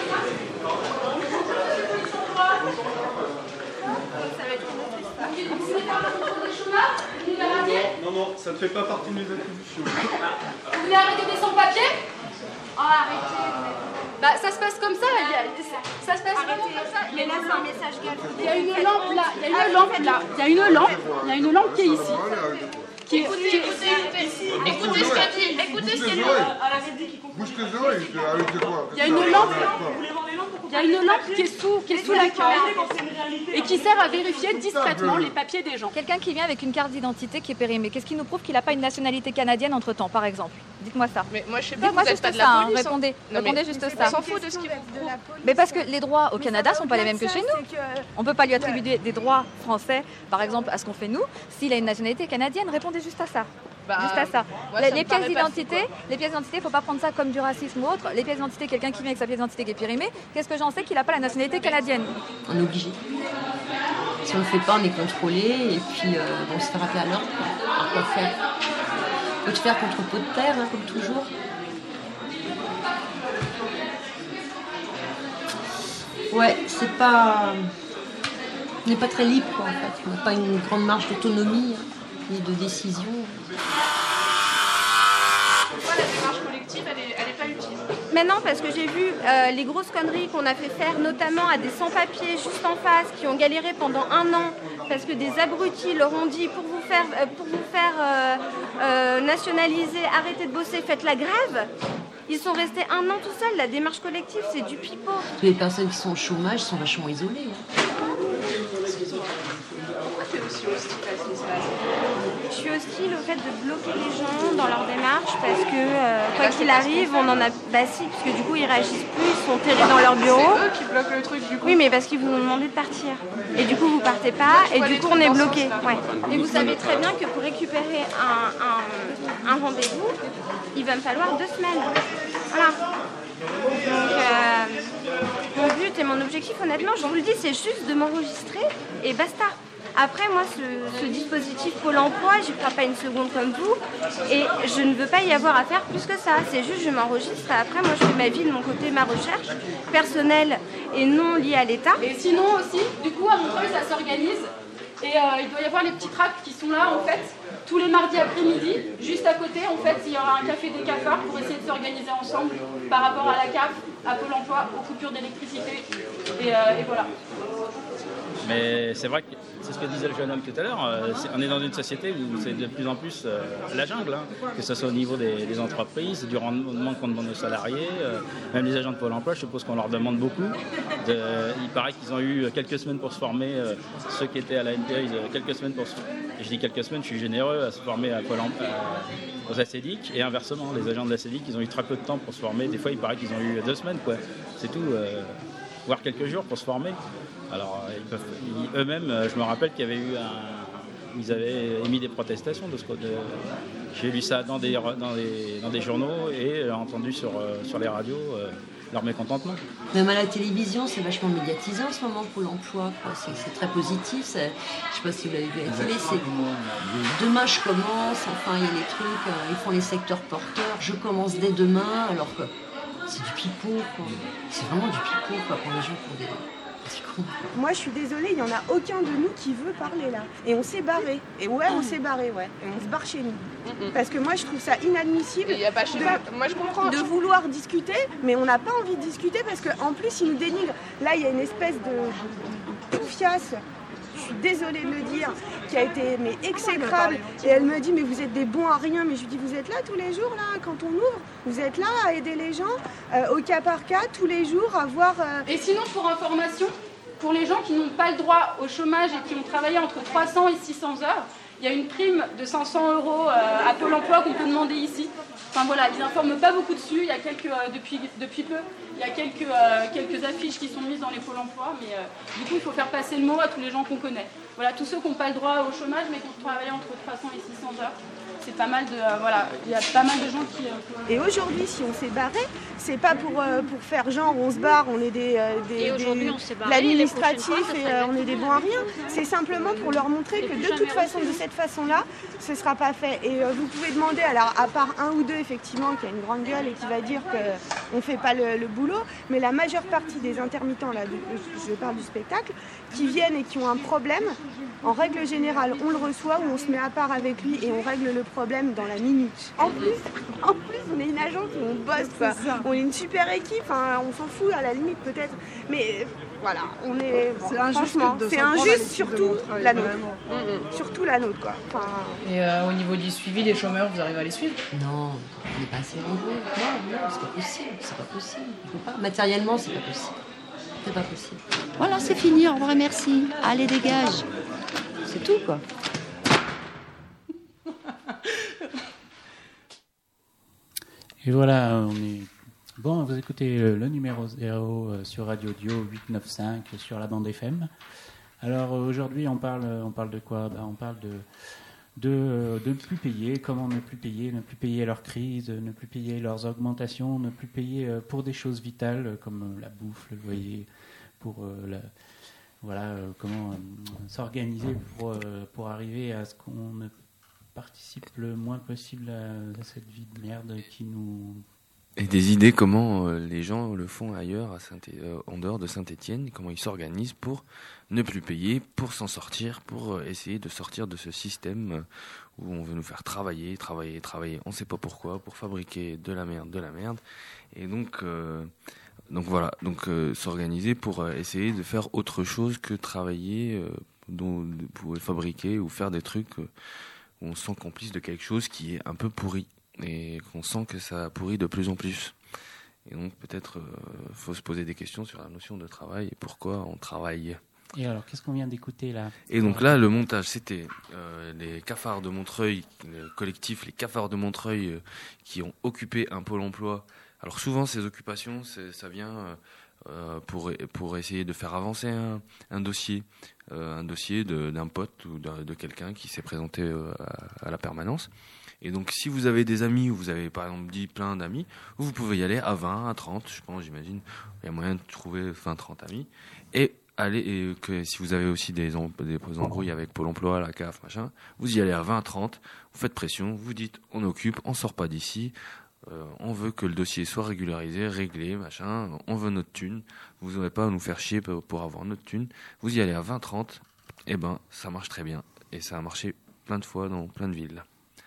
Non, non, ça ne fait pas partie de mes attributions. Vous voulez arrêter de sans papier? Oh, arrêtez. Bah, ça se passe comme ça, il y a, ça se passe vraiment comme ça. Il y a une, un message il y a une lampe là, il y a une lampe là, il y a une lampe, il y a une lampe qui est ici. Qui est, écoutez, qui est... écoutez, écoutez ce qu'elle dit, écoutez ce qu'elle dit. Bouge tes oreilles, arrêtez quoi? Il y a une lampe, il y a une lampe qui est sous, qui est sous l'accueil et qui sert à vérifier discrètement les papiers des gens. Quelqu'un qui vient avec une carte d'identité qui est périmée, qu'est-ce qui nous prouve qu'il n'a pas une nationalité canadienne entre-temps, par exemple? Dites-moi ça. Mais moi, je sais pas, Dites-moi vous juste êtes pas de ça, la hein, police, répondez. Non, Répondez mais juste on ça. s'en fout de ce qu'il prouve. Mais parce que les droits au Canada sont pas les mêmes que chez nous. On peut pas lui attribuer des droits français, par exemple, à ce qu'on fait nous, s'il a une nationalité canadienne. Répondez juste à ça. Bah, juste à ça. moi, les, ça les me paraît pièces pas d'identité, les pièces d'identité, faut pas prendre ça comme du racisme ou autre. Les pièces d'identité, quelqu'un qui vient avec sa pièce d'identité qui est périmée, qu'est-ce que j'en sais qu'il n'a pas la nationalité canadienne? On est obligé. Si on ne le fait pas, on est contrôlé et puis euh, on se fait rappeler à l'ordre. Alors quoi faire? Faut te faire contre pot de terre, hein, comme toujours. Ouais, c'est pas. On n'est pas très libre, quoi, en fait. On n'a pas une grande marge d'autonomie, hein, ni de décision. Pourquoi la démarche collective, elle est, elle est pas utile? Maintenant, parce que j'ai vu euh, les grosses conneries qu'on a fait faire, notamment à des sans-papiers juste en face, qui ont galéré pendant un an, parce que des abrutis leur ont dit pour vous faire, euh, pour vous faire euh, euh, nationaliser, arrêtez de bosser, faites la grève. Ils sont restés un an tout seuls. La démarche collective, c'est du pipeau. Les personnes qui sont au chômage sont vachement isolées. Hein. Pourquoi tu es aussi hostile à ce qui se passe? Je suis hostile au fait de bloquer les gens dans leur démarche parce que euh, quoi qu'il arrive, on en a... Bah si, parce que du coup ils réagissent plus, ils sont terrés dans leur bureau. C'est eux qui bloquent le truc du coup. Oui, mais parce qu'ils vous ont demandé de partir. Et du coup vous partez pas, et du coup on est bloqué. Ouais. Et vous savez très bien que pour récupérer un, un, un rendez-vous, il va me falloir deux semaines. Voilà. Donc euh, mon but et mon objectif, honnêtement, je vous le dis, c'est juste de m'enregistrer et basta. Après, moi, ce, ce dispositif Pôle emploi, j'y crois pas une seconde comme vous. Et je ne veux pas y avoir à faire plus que ça. C'est juste, je m'enregistre. Après, moi, je fais ma vie de mon côté, ma recherche personnelle et non liée à l'État. Et sinon aussi, du coup, à Montreuil, ça s'organise Et euh, il doit y avoir les petits tracts qui sont là en fait tous les mardis après-midi. Juste à côté en fait il y aura un café des cafards pour essayer de s'organiser ensemble par rapport à la C A F, à Pôle emploi, aux coupures d'électricité et, euh, et voilà. Mais c'est vrai que c'est ce que disait le jeune homme tout à l'heure, euh, c'est, on est dans une société où c'est de plus en plus euh, la jungle, hein, que ce soit au niveau des, des entreprises, du rendement qu'on demande aux salariés, euh, même les agents de Pôle emploi, je suppose qu'on leur demande beaucoup. De, il paraît qu'ils ont eu quelques semaines pour se former, euh, ceux qui étaient à la N P A, ils ont quelques semaines pour se former. Je dis quelques semaines, je suis généreux à se former à Pôle emploi, euh, aux A C D I C, et inversement, les agents de la C D I C, ils ont eu très peu de temps pour se former. Des fois, il paraît qu'ils ont eu deux semaines, quoi. C'est tout, euh, voire quelques jours pour se former. Alors, ils peuvent, ils, eux-mêmes, je me rappelle qu'il y avait eu un... Ils avaient émis des protestations de ce côté. J'ai lu ça dans des, dans des, dans des journaux et entendu sur, sur les radios euh, leur mécontentement. Même à la télévision, c'est vachement médiatisé en ce moment pour l'emploi. C'est, c'est très positif. C'est, je ne sais pas si vous l'avez vu à la télé. C'est demain je commence, enfin il y a les trucs, euh, ils font les secteurs porteurs. Je commence dès demain, alors que c'est du pipeau, quoi. C'est vraiment du pipeau, quoi, pour les gens qui ont des... Moi, je suis désolée, il n'y en a aucun de nous qui veut parler là. Et on s'est barré. Et ouais, on s'est barré, ouais. Et on se barre chez nous. Parce que moi, je trouve ça inadmissible y a pas, je sais de, pas, moi, je comprends. de vouloir discuter, mais on n'a pas envie de discuter parce qu'en plus, ils nous dénigrent. Là, il y a une espèce de, de poufiasse, je suis désolée de le dire, qui a été mais exécrable. Et elle me dit, mais vous êtes des bons à rien. Mais je lui dis, vous êtes là tous les jours, là, quand on ouvre. Vous êtes là à aider les gens, euh, au cas par cas, tous les jours, à voir... Euh... Et sinon, pour information, pour les gens qui n'ont pas le droit au chômage et qui ont travaillé entre trois cents et six cents heures, il y a une prime de cinq cents euros euh, à Pôle emploi qu'on peut demander ici. Enfin voilà, ils n'informent pas beaucoup dessus, il y a quelques, euh, depuis, depuis peu, il y a quelques, euh, quelques affiches qui sont mises dans les Pôle emploi, mais euh, du coup il faut faire passer le mot à tous les gens qu'on connaît. Voilà, tous ceux qui n'ont pas le droit au chômage mais qui ont travaillé entre trois cents et six cents heures. C'est pas mal de, euh, voilà, il y a pas mal de gens qui... Euh, et aujourd'hui, si on s'est barré, c'est pas pour, euh, pour faire genre on se barre, on est des, euh, des, et aujourd'hui, des on s'est barré, l'administratif et euh, on est des bons à rien. C'est simplement pour leur montrer que de toute façon, de cette façon-là, ce sera pas fait. Et euh, vous pouvez demander, alors à part un ou deux effectivement qui a une grande gueule et qui va dire qu'on fait pas le, le boulot, mais la majeure partie des intermittents, là, je parle du spectacle, qui viennent et qui ont un problème, en règle générale, on le reçoit ou on se met à part avec lui et on règle le problème dans la minute. En plus, en plus on est une agence où on bosse, quoi. On est une super équipe, hein, on s'en fout à la limite peut-être, mais voilà, on est... Bon, c'est injuste, c'est injuste surtout la nôtre. Mmh, surtout la nôtre, quoi. Enfin... Et euh, au niveau du suivi, les chômeurs, vous arrivez à les suivre? Non, on n'est pas assez nombreux. Non, non, c'est pas possible, c'est pas possible. Il faut pas. Matériellement, c'est pas possible. C'est pas possible. Voilà, c'est fini, au revoir et merci. Allez, dégage. C'est tout, quoi. Et voilà, on est... Bon, vous écoutez le numéro zéro sur Radio Dio huit neuf cinq sur la bande F M. Alors aujourd'hui, on parle, on parle de quoi? Ben, on parle de, de, de ne plus payer, comment ne plus payer, ne plus payer leurs crises, ne plus payer leurs augmentations, ne plus payer pour des choses vitales comme la bouffe, le loyer, pour la... Voilà, euh, comment euh, s'organiser pour, euh, pour arriver à ce qu'on ne participe le moins possible à, à cette vie de merde qui nous... Et des idées comment euh, les gens le font ailleurs, à Saint- euh, en dehors de Saint-Étienne, comment ils s'organisent pour ne plus payer, pour s'en sortir, pour euh, essayer de sortir de ce système euh, où on veut nous faire travailler, travailler, travailler, on ne sait pas pourquoi, pour fabriquer de la merde, de la merde. Et donc... Euh, Donc voilà, donc euh, s'organiser pour euh, essayer de faire autre chose que travailler, euh, dont, pour fabriquer ou faire des trucs euh, où on se sent complice de quelque chose qui est un peu pourri et qu'on sent que ça pourrit de plus en plus. Et donc peut-être euh, faut se poser des questions sur la notion de travail et pourquoi on travaille. Et alors, qu'est-ce qu'on vient d'écouter là? Et donc là, le montage, c'était euh, les cafards de Montreuil, le collectif Les Cafards de Montreuil euh, qui ont occupé un pôle emploi. Alors souvent, ces occupations, c'est, ça vient euh, pour, pour essayer de faire avancer un, un dossier, euh, un dossier de, d'un pote ou de, de quelqu'un qui s'est présenté euh, à, à la permanence. Et donc, si vous avez des amis, ou vous avez par exemple dit plein d'amis, vous pouvez y aller à vingt, à trente, je pense, j'imagine. Il y a moyen de trouver vingt, trente amis. Et allez, et que si vous avez aussi des, des embrouilles avec Pôle emploi, la C A F, machin, vous y allez à vingt, trente, vous faites pression, vous dites on occupe, on sort pas d'ici. Euh, on veut que le dossier soit régularisé, réglé, machin, on veut notre thune, vous n'aurez pas à nous faire chier pour avoir notre thune, vous y allez à vingt trente, eh ben, ça marche très bien. Et ça a marché plein de fois dans plein de villes.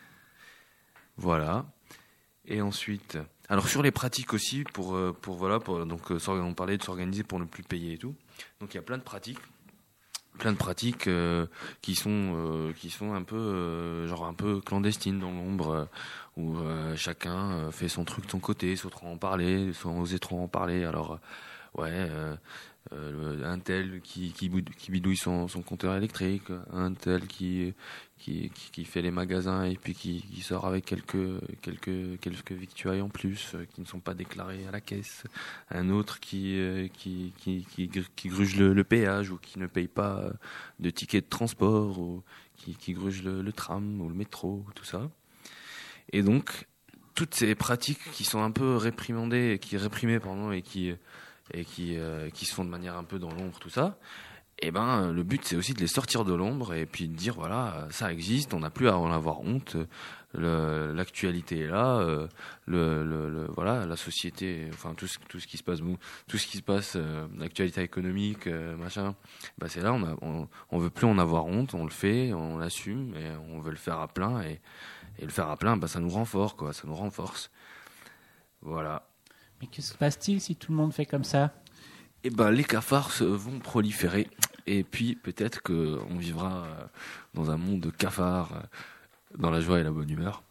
Voilà. Et ensuite, alors sur les pratiques aussi, pour, pour voilà, pour, donc on parlait de s'organiser pour ne plus payer et tout. Donc il y a plein de pratiques, plein de pratiques euh, qui sont euh, qui sont un peu euh, genre un peu clandestines dans l'ombre, euh, où euh, chacun euh, fait son truc de son côté, sans trop en parler, sans oser trop en parler. Alors euh, ouais. Euh, Euh, un tel qui, qui, qui bidouille son, son compteur électrique, un tel qui, qui, qui, qui fait les magasins et puis qui, qui sort avec quelques, quelques, quelques victuailles en plus euh, qui ne sont pas déclarées à la caisse, un autre qui, euh, qui, qui, qui, qui gruge le, le péage ou qui ne paye pas de ticket de transport ou qui, qui gruge le, le tram ou le métro, tout ça. Et donc, toutes ces pratiques qui sont un peu réprimandées, qui réprimées pardon, et qui... et qui, euh, qui se font de manière un peu dans l'ombre, tout ça, et ben le but c'est aussi de les sortir de l'ombre et puis de dire voilà, ça existe, on n'a plus à en avoir honte, le, l'actualité est là, euh, le, le, le, voilà, la société, enfin tout ce, tout ce qui se passe, tout ce qui se passe, euh, l'actualité économique, euh, machin, ben c'est là, on, a, on, on veut plus en avoir honte, on le fait, on l'assume et on veut le faire à plein et, et le faire à plein, ben ça nous rend fort, quoi, ça nous renforce. Voilà. Mais que se passe-t-il si tout le monde fait comme ça ? Eh ben, les cafards vont proliférer. Et puis, peut-être qu'on vivra dans un monde de cafards, dans la joie et la bonne humeur.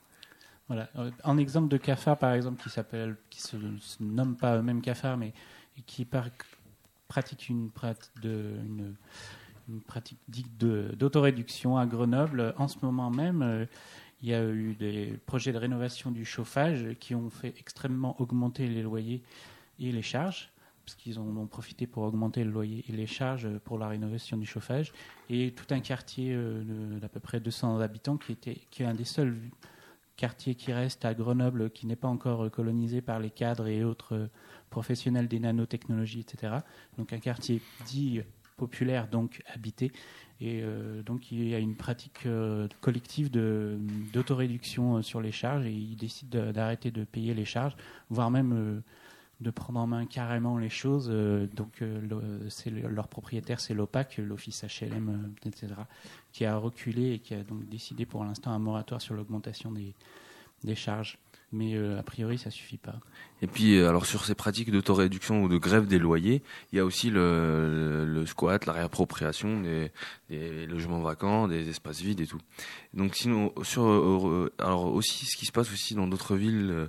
Voilà. Un exemple de cafard, par exemple, qui s'appelle, qui se, se nomme pas eux-mêmes cafards, mais qui par, pratique une, de, une, une pratique dite de, d'autoréduction à Grenoble. En ce moment même, euh, il y a eu des projets de rénovation du chauffage qui ont fait extrêmement augmenter les loyers et les charges, parce qu'ils en ont profité pour augmenter le loyer et les charges pour la rénovation du chauffage. Et tout un quartier euh, d'à peu près deux cents habitants, qui, était, qui est un des seuls quartiers qui reste à Grenoble, qui n'est pas encore colonisé par les cadres et autres professionnels des nanotechnologies, et cetera. Donc un quartier dit populaire, donc habité. Et euh, donc il y a une pratique euh, collective de, d'autoréduction euh, sur les charges, et ils décident de, d'arrêter de payer les charges, voire même euh, de prendre en main carrément les choses. Euh, donc euh, le, c'est le, leur propriétaire, c'est l'OPAC, l'Office H L M, euh, et cetera, qui a reculé et qui a donc décidé pour l'instant un moratoire sur l'augmentation des, des charges. Mais euh, a priori, ça suffit pas. Et puis, alors sur ces pratiques d'autoréduction ou de grève des loyers, il y a aussi le, le, le squat, la réappropriation des, des logements vacants, des espaces vides et tout. Donc, sinon, sur, euh, alors aussi, ce qui se passe aussi dans d'autres villes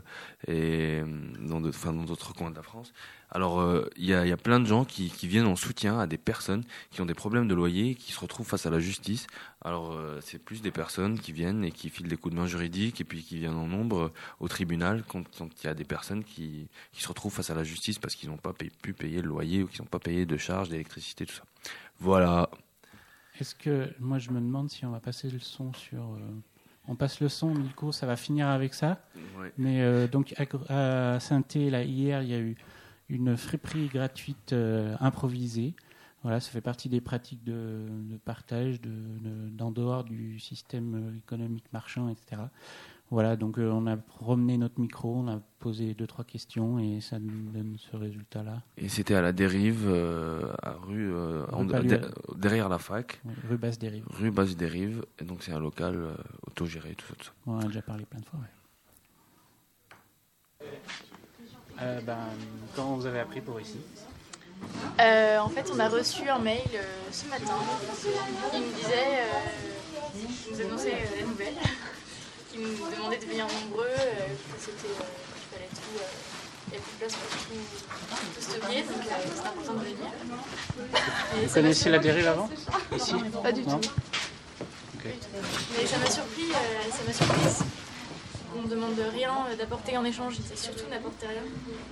et dans d'autres, enfin, dans d'autres coins de la France. Alors, euh, il y a, il y a plein de gens qui, qui viennent en soutien à des personnes qui ont des problèmes de loyer, qui se retrouvent face à la justice. Alors, euh, c'est plus des personnes qui viennent et qui filent des coups de main juridiques et puis qui viennent en nombre euh, au tribunal quand il y a des personnes qui, qui se retrouvent face à la justice parce qu'ils n'ont pas pay, pu payer le loyer ou qu'ils n'ont pas payé de charges, d'électricité, tout ça. Voilà. Est-ce que, moi je me demande si on va passer le son sur... Euh, on passe le son, Milko, ça va finir avec ça. Ouais. Mais euh, donc à, à Saint-Thé, là, hier, il y a eu une friperie gratuite euh, improvisée. Voilà, ça fait partie des pratiques de, de partage, de, de, d'en dehors du système économique marchand, et cetera. Voilà, donc euh, on a promené notre micro, on a posé deux, trois questions et ça nous donne ce résultat-là. Et c'était à la Dérive, euh, à rue, euh, en, de, derrière la fac. Oui, rue Basse-Dérive. Rue Basse-Dérive, et donc c'est un local euh, autogéré, tout ça, tout ça. On en a déjà parlé plein de fois, ouais. Euh, ben, quand vous avez appris pour ici? Euh, en fait, on a reçu un mail euh, ce matin qui nous disait, euh, qui nous annonçait euh, la nouvelle, qui nous demandait de venir nombreux, euh, que c'était, euh, qu'il fallait tout, il n'y a plus de place pour tout, tout stocker, donc euh, c'est important de venir. Et vous connaissiez la Dérive avant? Ici? Pas du non tout. Okay. Mais ça m'a surpris, euh, ça m'a surprise. On ne demande rien d'apporter en échange, c'est surtout n'apporter rien.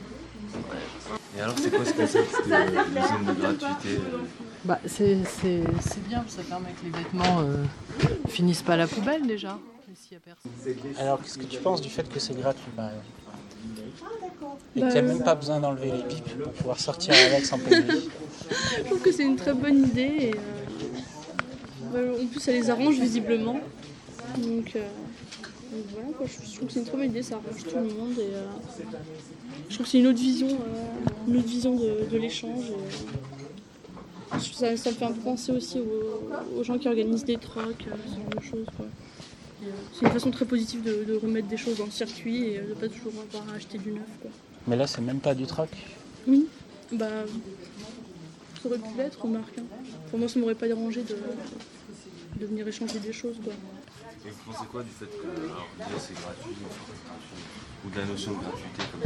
Et alors, c'est quoi ce concept de l'usine de gratuité? Bah, c'est, c'est, c'est bien, ça permet que les vêtements euh, finissent pas à la poubelle déjà. Et s'il y a personne. Alors, qu'est-ce que tu penses du fait que c'est gratuit, par exemple? Et bah, qu'il n'y a même pas besoin d'enlever les pipes pour pouvoir sortir avec sans payer? Je trouve que c'est une très bonne idée. Et, euh, en plus, ça les arrange visiblement. Donc, euh, donc voilà, quoi, je trouve que c'est une très bonne idée, ça arrange tout le monde. Et, euh, je trouve que c'est une autre vision, euh, une autre vision de, de l'échange. Et, euh, ça, ça me fait un peu penser aussi aux, aux gens qui organisent des trocs, euh, ce genre de choses, quoi. C'est une façon très positive de, de remettre des choses dans le circuit et de ne pas toujours avoir à acheter du neuf, quoi. Mais là, c'est même pas du troc. Oui, bah, ça aurait pu l'être, remarque. Hein. Pour moi, ça m'aurait pas dérangé de, de venir échanger des choses, quoi. Et vous pensez quoi du fait que alors, déjà c'est gratuit, ou de la notion de gratuité comme ça?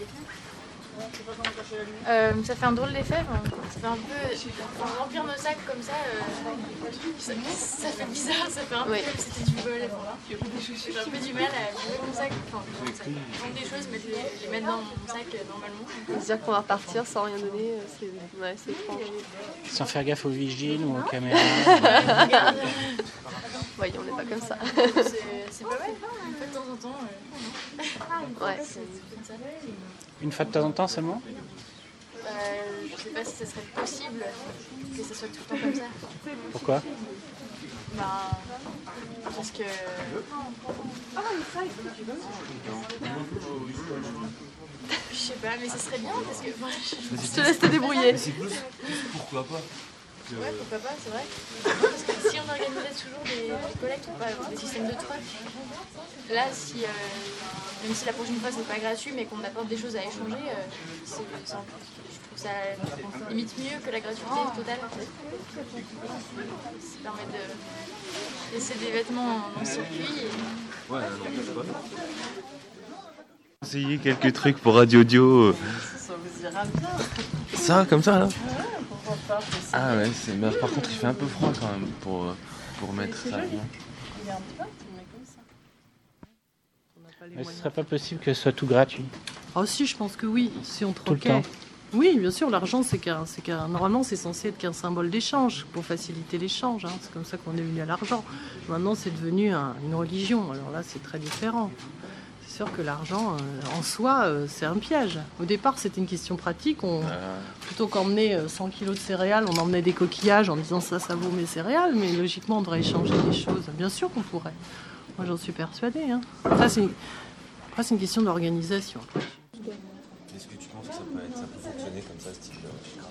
Euh, ça fait un drôle d'effet, enfin, ça fait un peu enfin, remplir nos sacs comme ça, euh, ça, ça fait bizarre, ça fait un peu ouais. Comme si c'était du bol. Enfin, j'ai un peu du mal à jouer mon sac, enfin, prendre des choses, mais les, les mettre dans mon sac euh, normalement. C'est-à-dire qu'on va repartir sans rien donner, c'est ouais, étrange. Sans faire gaffe aux vigiles ou aux caméras. Oui, on n'est pas comme ça. C'est pas mal, une fois de temps en temps. Euh, ouais. Une fois de temps en temps seulement? euh, Je sais pas si ce serait possible que ce soit tout le temps comme ça. Pourquoi? Bah, parce que... Je sais pas, mais ce serait bien parce que... Enfin, je... je te laisse te débrouiller. Mais c'est plus, pourquoi pas? Ouais, pourquoi pas, c'est vrai. Parce que si on organisait toujours des, des collectes, pas des systèmes de troc, là, si, euh, même si la prochaine fois c'est pas gratuit, mais qu'on apporte des choses à échanger, euh, c'est, c'est, je trouve ça limite mieux que la gratuité totale. Ça permet de laisser des vêtements en circuit. Et... Ouais, non, c'est pas. Essayez quelques trucs pour Radio Dio. Ça vous ira bien. Ça, comme ça, là? Ah ouais, c'est... mais par contre il fait un peu froid quand même pour, pour mettre ça. Mais ce serait pas possible que ce soit tout gratuit? Ah si, je pense que oui, si on troquait. Tout le temps? Oui, bien sûr, l'argent, c'est qu'un, c'est qu'un, normalement, c'est censé être qu'un symbole d'échange, pour faciliter l'échange. Hein. C'est comme ça qu'on est venu à l'argent. Maintenant, c'est devenu un, une religion. Alors là, c'est très différent. C'est sûr que l'argent, euh, en soi, euh, c'est un piège. Au départ, c'était une question pratique. On, plutôt qu'emmener cent kilos de céréales, on emmenait des coquillages en disant ça, ça vaut mes céréales. Mais logiquement, on devrait échanger des choses. Bien sûr qu'on pourrait. Moi, j'en suis persuadée. Hein. Ça, c'est, après, c'est une question d'organisation. Est-ce que tu penses que ça peut, être, ça peut fonctionner comme ça, ce type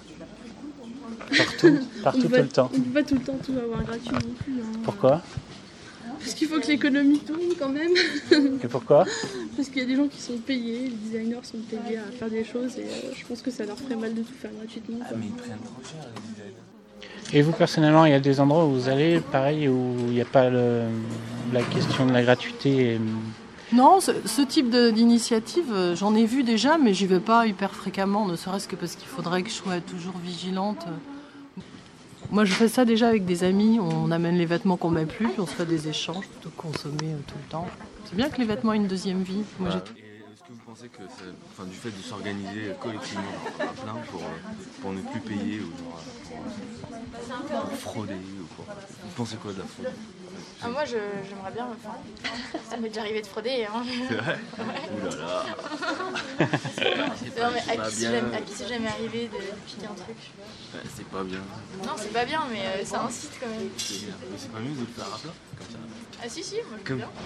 de gratuit? Partout, partout tout va, le temps. On ne peut pas tout le temps tout avoir gratuit non plus. Hein. Pourquoi? Parce qu'il faut que l'économie tourne quand même. Et pourquoi? Parce qu'il y a des gens qui sont payés, les designers sont payés à faire des choses et euh, je pense que ça leur ferait mal de tout faire gratuitement. Quoi. Ah mais ils prennent trop cher les designers. Et vous personnellement, il y a des endroits où vous allez, pareil, où il n'y a pas le, la question de la gratuité et... Non, ce, ce type de, d'initiative, euh, j'en ai vu déjà, mais j'y vais pas hyper fréquemment, ne serait-ce que parce qu'il faudrait que je sois toujours vigilante. Moi, je fais ça déjà avec des amis, on amène les vêtements qu'on met plus, puis on se fait des échanges plutôt que consommer euh, tout le temps. C'est bien que les vêtements aient une deuxième vie. Moi, voilà. Et est-ce que vous pensez que c'est, enfin, du fait de s'organiser collectivement à plein pour, pour ne plus payer ou genre, pour, pour frauder ou quoi? Vous pensez quoi de la fraude? Ah, moi, je, j'aimerais bien. Enfin, ça m'est déjà arrivé de frauder. Hein. C'est vrai? Ouais. Ouh là là. Non, mais à qui, c'est jamais, à qui c'est jamais arrivé de, de piquer un truc? Ouais, c'est pas bien. Non, c'est pas bien, mais euh, ça incite quand même. C'est bien. Mais c'est pas mieux de le faire à plat, comme ça. Ah si, si, moi je Comme... veux bien.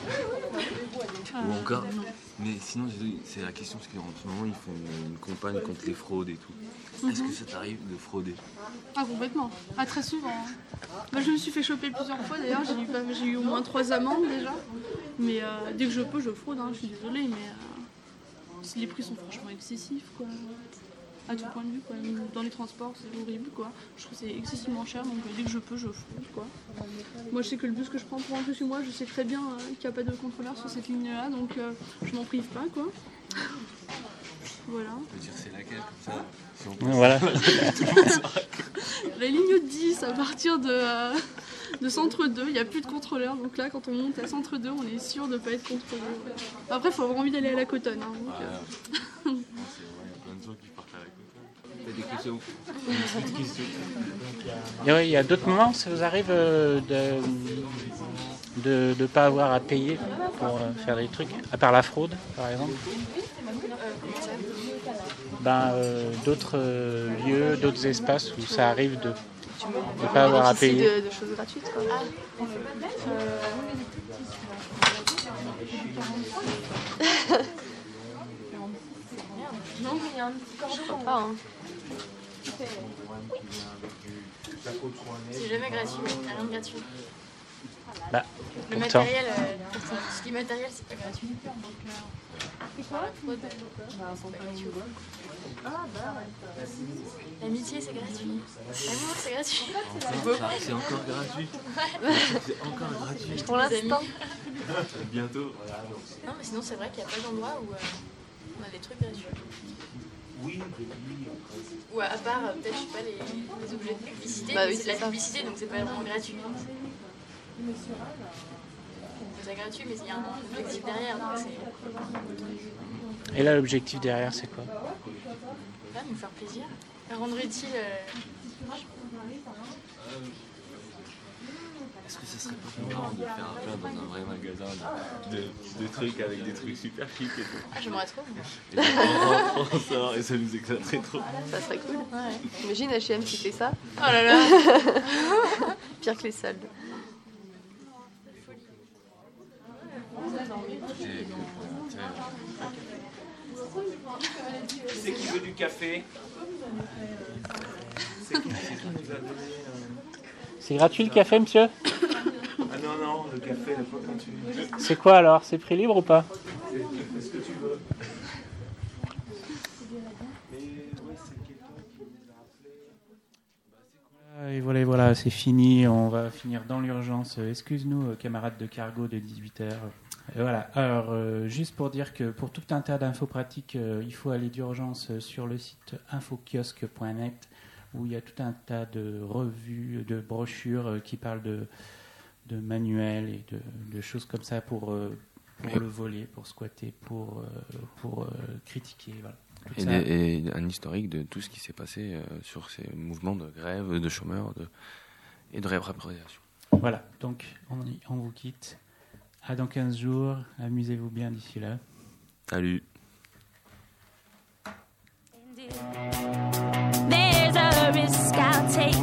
Ou encore. Mais sinon, c'est la question, parce qu'en ce moment, ils font une, une campagne contre les fraudes et tout. Est-ce que ça t'arrive de frauder? Ah, complètement. Ah, très souvent. Moi, je me suis fait choper plusieurs fois d'ailleurs, j'ai eu, j'ai eu au moins trois amendes déjà. Mais euh, dès que je peux, je fraude, hein. Je suis désolée, mais euh, les prix sont franchement excessifs, quoi. À tout point de vue, quoi. Dans les transports, c'est horrible, quoi. Je trouve que c'est excessivement cher, donc dès que je peux, je fraude, quoi. Moi, je sais que le bus que je prends pour rentrer chez moi, je sais très bien euh, qu'il n'y a pas de contrôleur sur cette ligne-là, donc euh, je m'en prive pas, quoi. Voilà. On peut dire c'est laquelle, comme ça, si on peut... Voilà. La ligne dix, à partir de, euh, de Centre deux, il n'y a plus de contrôleur. Donc là, quand on monte à Centre deux, on est sûr de ne pas être contrôlé. Ouais. Après, il faut avoir envie d'aller à la Cotonne. Hein, donc, euh... c'est vrai, il y a plein de gens qui partent à la Cotonne. T'as des questions? Une question. Il y a, il y a d'autres moments où ça vous arrive euh, de ne pas avoir à payer pour euh, faire des trucs, à part la fraude, par exemple? Ben, euh, d'autres euh, lieux, d'autres espaces où ça arrive de ne pas avoir à payer. De, de choses gratuites, quoi. Ah. Euh... Non, mais il y a un petit corps. Je crois pas. Hein. C'est jamais gratuit, rien de gratuit. Bah, Le pourtant. matériel, euh, pourtant, ce qui est matériel, c'est pas gratuit. C'est quoi la fraude? C'est pas gratuit. L'amitié, c'est gratuit. L'amour, c'est gratuit. C'est beau. C'est encore gratuit. C'est encore gratuit. Pour l'instant. Bientôt. Non, mais sinon, c'est vrai qu'il n'y a pas d'endroit où euh, on a des trucs gratuits. Oui, Ou à part, euh, peut-être, je sais pas, les, les objets de publicité. Bah mais oui, c'est de c'est la ça. publicité, donc c'est pas vraiment gratuit. C'est gratuit, mais il y a un objectif derrière. Donc c'est... Et là, l'objectif derrière, c'est quoi? Là, nous faire plaisir. Rendre utile. Euh... Est-ce que ce serait pas marrant de faire un plein dans un vrai magasin de, de, de trucs avec des trucs super chics et tout? Ah, j'aimerais trop. Et donc, on rentre, on sort et ça nous éclaterait trop. Ça serait cool. Ouais. Imagine H et M qui fait ça. Oh là là. Pire que les soldes. Qui c'est qui veut du café? C'est qui, c'est qui nous a donné euh... C'est gratuit le café, monsieur? Ah non, non, le café, la fois quand tu... C'est quoi alors? C'est prix libre ou pas? C'est ce que tu veux. Et voilà, et voilà, c'est fini. On va finir dans l'urgence. Excuse-nous, camarades de cargo de dix-huit heures. Et voilà. Alors, euh, juste pour dire que pour tout un tas d'infos pratiques, euh, il faut aller d'urgence sur le site infokiosque point net où il y a tout un tas de revues, de brochures euh, qui parlent de, de manuels et de, de choses comme ça pour, euh, pour le voler, pour squatter, pour, euh, pour euh, critiquer. Voilà. Tout Et, ça. des, et un historique de tout ce qui s'est passé euh, sur ces mouvements de grève, de chômeurs de, et de réappropriation. Voilà, donc on, on vous quitte. À dans quinze jours. Amusez-vous bien d'ici là. Salut. There's a risk I'll take